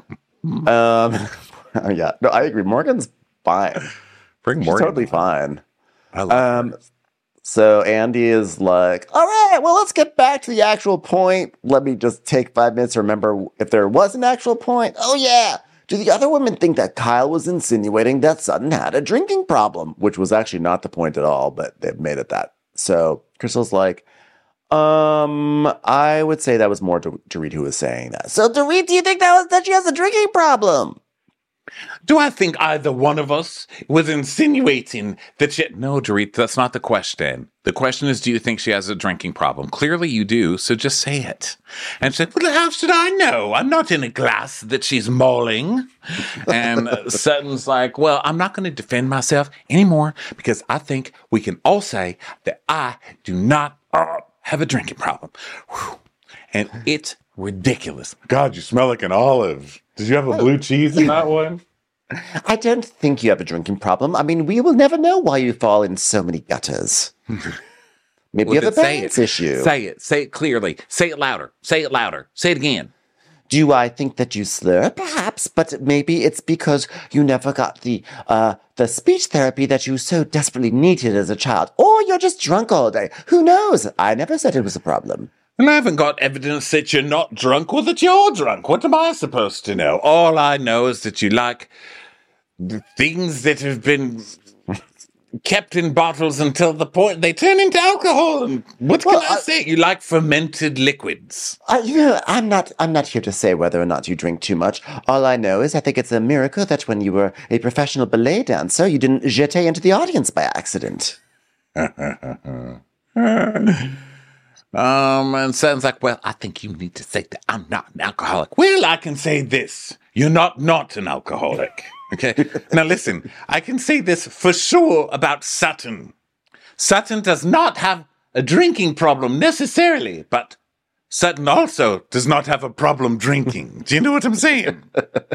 yeah, no, I agree. Morgan's fine. bring She's Morgan. totally fine. I love Um, her. so Andy is like, all right, well, let's get back to the actual point. Let me just take five minutes to remember if there was an actual point. Oh, yeah. Do the other women think that Kyle was insinuating that Sutton had a drinking problem? Which was actually not the point at all, but they've made it that. So Crystal's like, um, I would say that was more Do- Dorit who was saying that. So Dorit, do you think that was that she has a drinking problem? Do I think either one of us was insinuating that she... No, Dorit, that's not the question. The question is, do you think she has a drinking problem? Clearly you do, so just say it. And she's like, well, how should I know? I'm not in a glass that she's mauling. And uh, Sutton's like, well, I'm not going to defend myself anymore because I think we can all say that I do not uh, have a drinking problem. Whew. And it's ridiculous. God, you smell like an olive. Did you have a blue cheese in that one? I don't think you have a drinking problem. I mean, we will never know why you fall in so many gutters. Maybe Well, you have a then say balance it. issue. Say it. Say it clearly. Say it louder. Say it louder. Say it again. Do I think that you slur? Perhaps, but maybe it's because you never got the uh, the speech therapy that you so desperately needed as a child. Or you're just drunk all day. Who knows? I never said it was a problem. And I haven't got evidence that you're not drunk or that you're drunk. What am I supposed to know? All I know is that you like the things that have been kept in bottles until the point they turn into alcohol. And what Well, can I, I- say? You like fermented liquids. Uh, you know, I'm not. I'm not here to say whether or not you drink too much. All I know is I think it's a miracle that when you were a professional ballet dancer, you didn't jeter into the audience by accident. Um, and Sutton's like, well, I think you need to say that I'm not an alcoholic. Well, I can say this. You're not not an alcoholic. Okay? Now listen, I can say this for sure about Sutton. Sutton does not have a drinking problem necessarily, but Sutton also does not have a problem drinking. Do you know what I'm saying?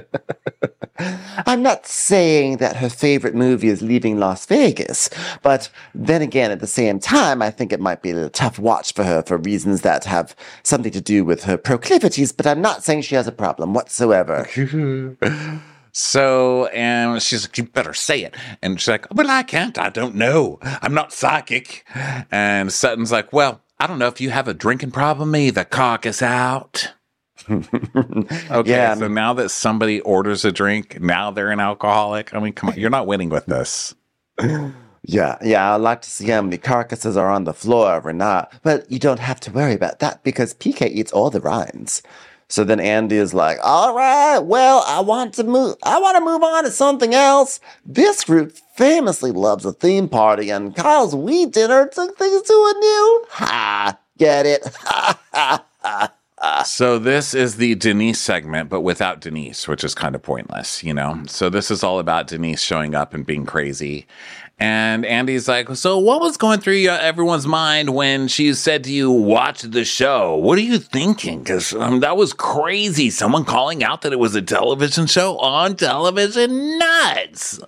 I'm not saying that her favorite movie is Leaving Las Vegas, but then again, at the same time, I think it might be a little tough watch for her for reasons that have something to do with her proclivities, but I'm not saying she has a problem whatsoever. So, and she's like, you better say it. And she's like, well, I can't. I don't know. I'm not psychic. And Sutton's like, well, I don't know if you have a drinking problem either, carcass out. Okay, Yeah, so now that somebody orders a drink, now they're an alcoholic. I mean, come on, you're not winning with this. Yeah, yeah, I'd like to see how many carcasses are on the floor or not, but you don't have to worry about that because P K eats all the rinds. So then Andy is like, all right, well, I want to move, I want to move on to something else. This group famously loves a theme party, and Kyle's wheat dinner took things to a new, ha, get it? Ha, ha, ha. So this is the Denise segment, but without Denise, which is kind of pointless, you know? So this is all about Denise showing up and being crazy. And Andy's like, so what was going through everyone's mind when she said to you, watch the show? What are you thinking? Because um, that was crazy. Someone calling out that it was a television show on television? Nuts.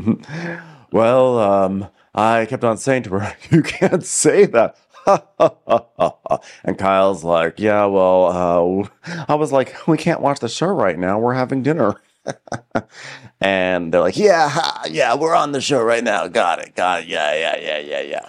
Well, um, I kept on saying to her, you can't say that. And Kyle's like, yeah, well, uh, I was like, we can't watch the show right now. We're having dinner. And they're like, yeah, ha, yeah, we're on the show right now. Got it. Got it. Yeah, yeah, yeah, yeah, yeah.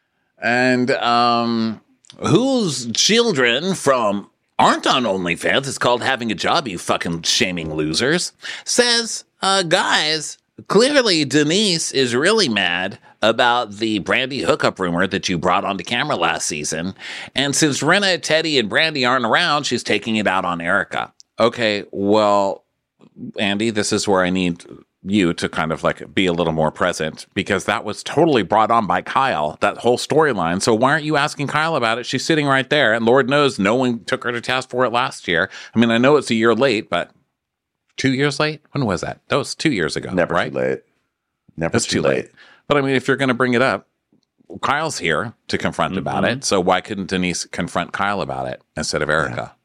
And um, whose children from aren't on OnlyFans, it's called having a job, you fucking shaming losers, says, uh, guys, clearly Denise is really mad about the Brandy hookup rumor that you brought onto camera last season. And since Rinna, Teddy, and Brandy aren't around, she's taking it out on Erica. Okay, well, Andy, this is where I need you to kind of like be a little more present, because that was totally brought on by Kyle, that whole storyline. So why aren't you asking Kyle about it? She's sitting right there, and Lord knows no one took her to task for it last year. I mean, I know it's a year late, but two years late? When was that? That was two years ago. Never right? too late. Never That's too late. But I mean, if you're going to bring it up, Kyle's here to confront mm-hmm. about it. So why couldn't Denise confront Kyle about it instead of Erica? Yeah.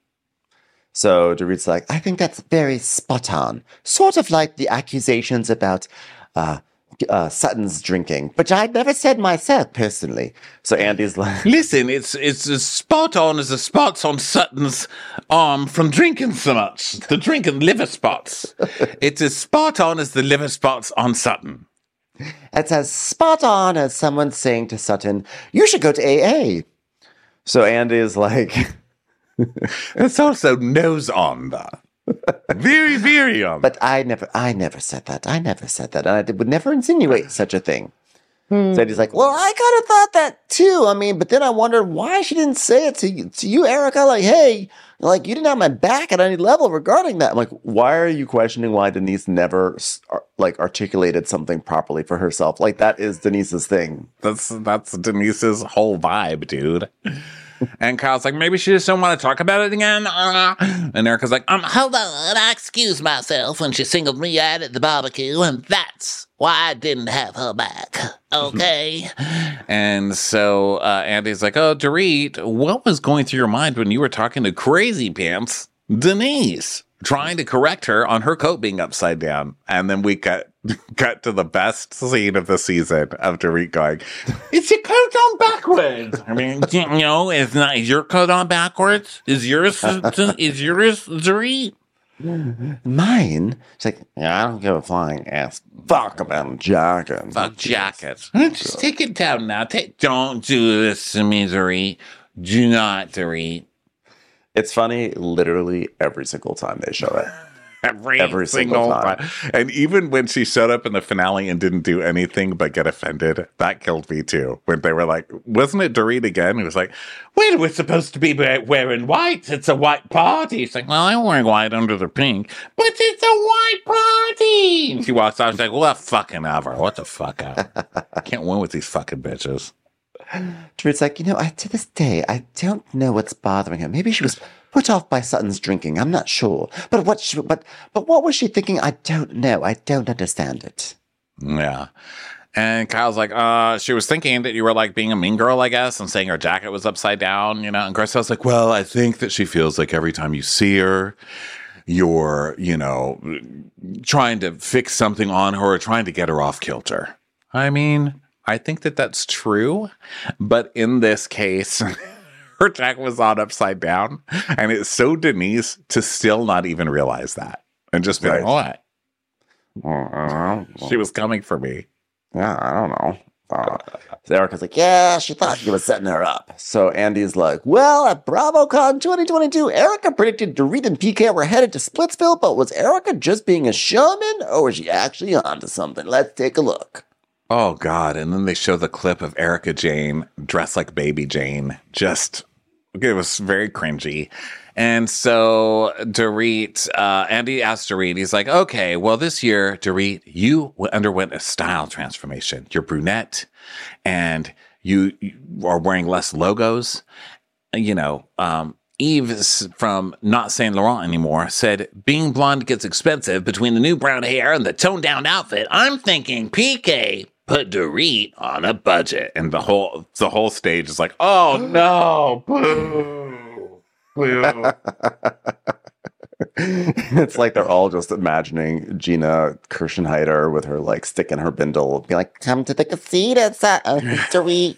So Dorit's like, I think that's very spot on. Sort of like the accusations about uh, uh, Sutton's drinking, which I never said myself personally. So Andy's like, listen, it's it's as spot on as the spots on Sutton's arm from drinking so much. The drinking liver spots. It's as spot on as the liver spots on Sutton. It's as spot on as someone saying to Sutton, you should go to A A. So Andy is like, it's also nose on that. Very, very on. But I never, I never said that. I never said that. And I did, would never insinuate such a thing. Hmm. So he's like, well, I kind of thought that too. I mean, but then I wondered why she didn't say it to you, to you, Erica. Like, hey, like you didn't have my back at any level regarding that. I'm like, why are you questioning why Denise never like articulated something properly for herself? Like that is Denise's thing. That's that's Denise's whole vibe, dude. And Kyle's like, maybe she just don't want to talk about it again. Uh, and Erica's like, um, hold on, I excused myself when she singled me out at the barbecue, and that's why I didn't have her back. Okay. And so uh, Andy's like, oh, Dorit, what was going through your mind when you were talking to Crazy Pants Denise, trying to correct her on her coat being upside down? And then we cut cut to the best scene of the season of Dorit going, it's your coat on backwards. I mean, you know, it's not, is your coat on backwards? Is yours, is yours Dorit? Mine? She's like, yeah, I don't give a flying ass fuck about a jacket. Fuck jackets. Just take it down now. Take, don't do this to me, Dorit. Do not, Dorit. It's funny literally every single time they show it. Every, Every single, single time. time. And even when she showed up in the finale and didn't do anything but get offended, that killed me too. When they were like, wasn't it Dorit again? He was like, wait, we're supposed to be wearing white. It's a white party. He's like, well, I'm wearing white under the pink, but it's a white party. And she walks out. She's like, well, fucking ever. What the fuck ever? I can't win with these fucking bitches. Dorit's like, you know, I, to this day, I don't know what's bothering her. Maybe she was put off by Sutton's drinking. I'm not sure. But what she, but but what was she thinking? I don't know. I don't understand it. Yeah. And Kyle's like, uh, she was thinking that you were like being a mean girl, I guess, and saying her jacket was upside down, you know. And Garcelle's like, well, I think that she feels like every time you see her, you're, you know, trying to fix something on her or trying to get her off kilter. I mean, I think that that's true. But in this case, her jacket was on upside down. And it's so Denise to still not even realize that. And just be right. like, what? Uh, she was coming for me. Yeah, I don't know. Uh, so Erica's like, yeah, she thought he was setting her up. So Andy's like, well, at BravoCon twenty twenty-two, Erica predicted Dorit and P K were headed to Splitsville, but was Erica just being a showman, or was she actually onto something? Let's take a look. Oh, God. And then they show the clip of Erica Jane dressed like Baby Jane. Just, it was very cringy. And so Dorit, uh, Andy asked Dorit, he's like, okay, well, this year, Dorit, you underwent a style transformation. You're brunette and you, you are wearing less logos. You know, um, Yves from Not Saint Laurent anymore said, being blonde gets expensive between the new brown hair and the toned down outfit. I'm thinking P K put Dorit on a budget. And the whole, the whole stage is like, oh no, boo, boo. It's like they're all just imagining Gina Kirschenheiter with her like stick in her bindle, be like, come to the casita, uh, Dorit.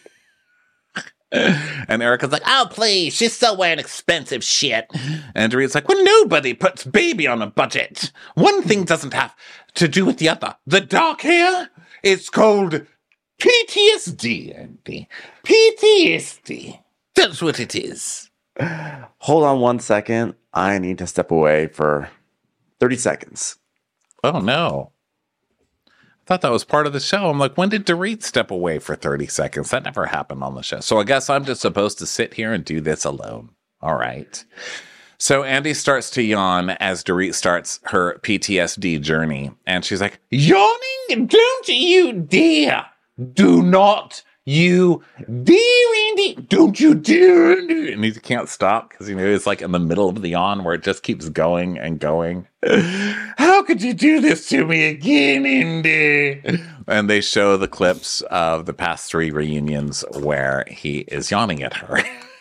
And Erica's like, Oh, please, she's still wearing expensive shit. and Dorit's like, well, nobody puts baby on a budget. One thing doesn't have to do with the other. The dark hair, it's called P T S D, Andy. P T S D. That's what it is. Hold on one second. I need to step away for thirty seconds. Oh, no. I thought that was part of the show. I'm like, when did Dorit step away for thirty seconds? That never happened on the show. So I guess I'm just supposed to sit here and do this alone. All right. So Andy starts to yawn as Dorit starts her P T S D journey. And she's like, yawning? Don't you dare. Do not you dare, Andy. Don't you dare, Andy. And he can't stop because, you know, it's like in the middle of the yawn where it just keeps going and going. How could you do this to me again, Andy? And they show the clips of the past three reunions where he is yawning at her.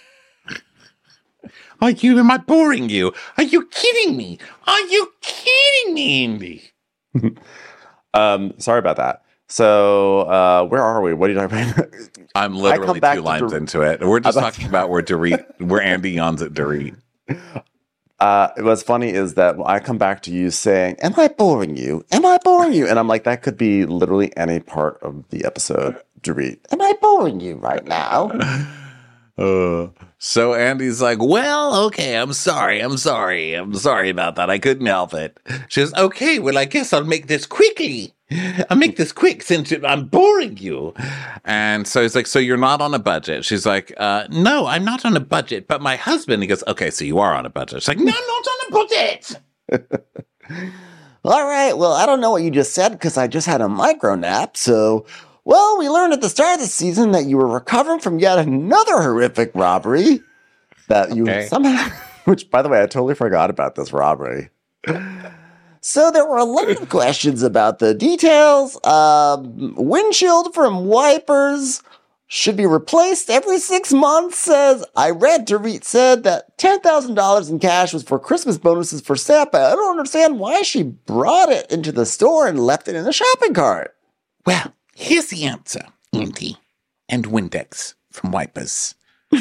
Are you, am I boring you? Are you kidding me? Are you kidding me, Andy? um, sorry about that. So, uh, where are we? What are you talking about? I'm literally two lines Dor- into it. We're just about talking about where Dorit, where Andy yawns at Dorit. Uh, what's funny is that I come back to you saying, am I boring you? Am I boring you? And I'm like, that could be literally any part of the episode, Dorit. Am I boring you right now? Uh, so Andy's like, well, okay, I'm sorry. I'm sorry. I'm sorry about that. I couldn't help it. She says, okay, well, I guess I'll make this quickly. I'll make this quick since I'm boring you. And so he's like, so you're not on a budget? She's like, uh, no, I'm not on a budget. But my husband, he goes, okay, so you are on a budget. She's like, no, I'm not on a budget. All right, well, I don't know what you just said because I just had a micro nap. So, well, we learned at the start of the season that you were recovering from yet another horrific robbery. That you Okay. somehow, which by the way, I totally forgot about this robbery. So there were a lot of questions about the details. Um, windshield from wipers should be replaced every six months, says, I read Dorit said that ten thousand dollars in cash was for Christmas bonuses for Santa. I don't understand why she brought it into the store and left it in a shopping cart. Well, here's the answer, Andy. And Windex from wipers.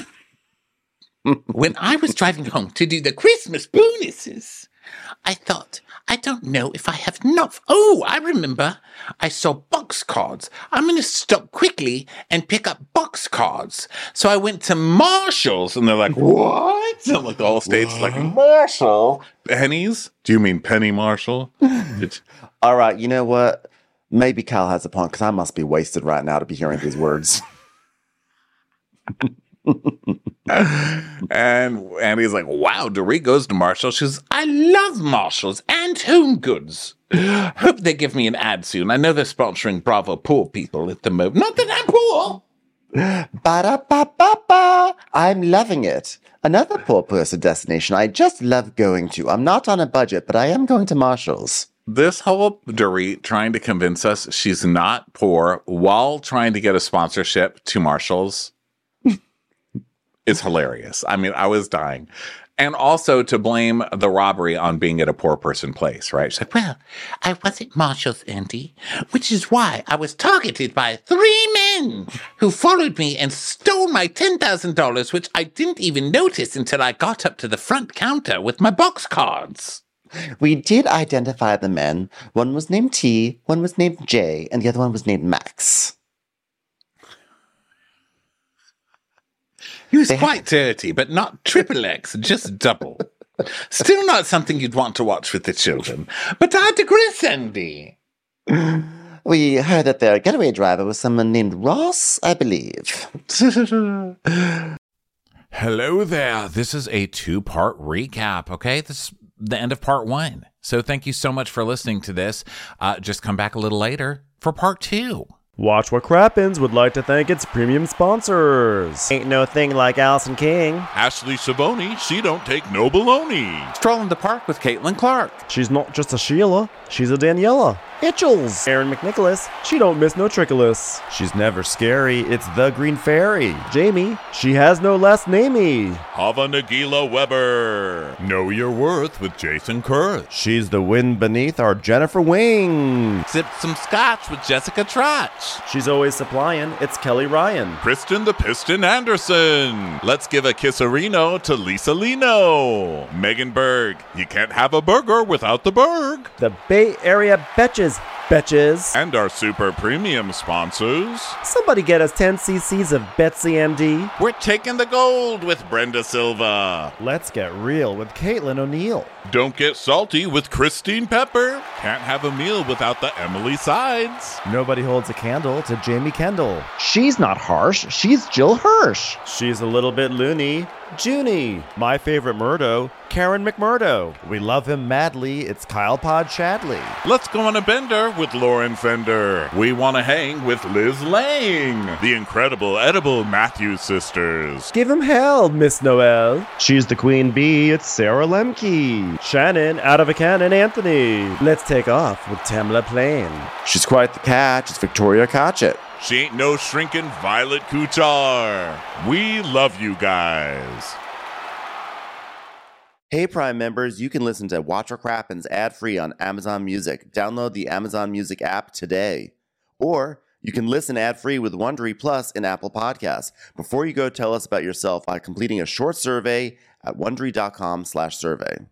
When I was driving home to do the Christmas bonuses, I thought, I don't know if I have enough. Oh, I remember. I saw box cards. I'm going to stop quickly and pick up box cards. So I went to Marshall's, and they're like, what? And like the whole state's like, Marshall? Pennies? Do you mean Penny Marshall? All right, you know what? Maybe Kyle has a point because I must be wasted right now to be hearing these words. And Andy's like, wow, Dorit goes to Marshall. She's, I love Marshalls and Home Goods. Hope they give me an ad soon. I know they're sponsoring Bravo Poor People at the moment. Not that I'm poor. Ba-da-ba-ba-ba. I'm loving it. Another poor person destination I just love going to. I'm not on a budget, but I am going to Marshall's. This whole Dorit trying to convince us she's not poor while trying to get a sponsorship to Marshall's is hilarious. I mean, I was dying. And also to blame the robbery on being at a poor person place, right? She's like, Well, I was at Marshall's, Andy, which is why I was targeted by three men who followed me and stole my ten thousand dollars, which I didn't even notice until I got up to the front counter with my box cards. We did identify the men. One was named T, one was named J, and the other one was named Max. he was quite dirty, but not triple X, just double. Still not something you'd want to watch with the children. But I digress, Andy. We heard that their getaway driver was someone named Ross, I believe. Hello there. This is a two-part recap, okay? This is the end of part one. So thank you so much for listening to this. Uh, just come back a little later for part two. Watch What Crappens would like to thank its premium sponsors. Ain't no thing like Allison King. Ashley Savoni, she don't take no baloney. Stroll in the park with Caitlin Clark. She's not just a Sheila, she's a Daniela. Itchels. Aaron McNicholas, she don't miss no trickolas. She's never scary. It's the Green Fairy. Jamie, she has no last namey. Hava Nagila Weber. Know Your Worth with Jason Kurth. She's the wind beneath our Jennifer Wing. Sip some scotch with Jessica Trotch. She's always supplying. It's Kelly Ryan. Kristen the Piston Anderson. Let's give a kisserino to Lisa Lino. Megan Berg. You can't have a burger without the Berg. The Bay Area Betches. Betches. And our super premium sponsors. Somebody get us ten cc's of Betsy M D. We're taking the gold with Brenda Silva. Let's get real with Caitlin O'Neill. Don't get salty with Christine Pepper. Can't have a meal without the Emily Sides. Nobody holds a candle to Jamie Kendall. She's not harsh, she's Jill Hirsch. She's a little bit loony. Junie. My favorite Murdo, Karen McMurdo. We love him madly. It's Kyle Pod Shadley. Let's go on a bender with Lauren Fender. We want to hang with Liz Lang. The incredible edible Matthews sisters. Give him hell, Miss Noel. She's the queen bee, it's Sarah Lemke. Shannon, out of a cannon, Anthony. Let's take off with Tamla Plain. She's quite the catch. It's Victoria Cotchett. She ain't no shrinking Violet Kuchar. We love you guys. Hey, Prime members, you can listen to Watch What Crappens ad-free on Amazon Music. Download the Amazon Music app today. Or you can listen ad-free with Wondery Plus in Apple Podcasts. Before you go, tell us about yourself by completing a short survey at wondery.com slash survey.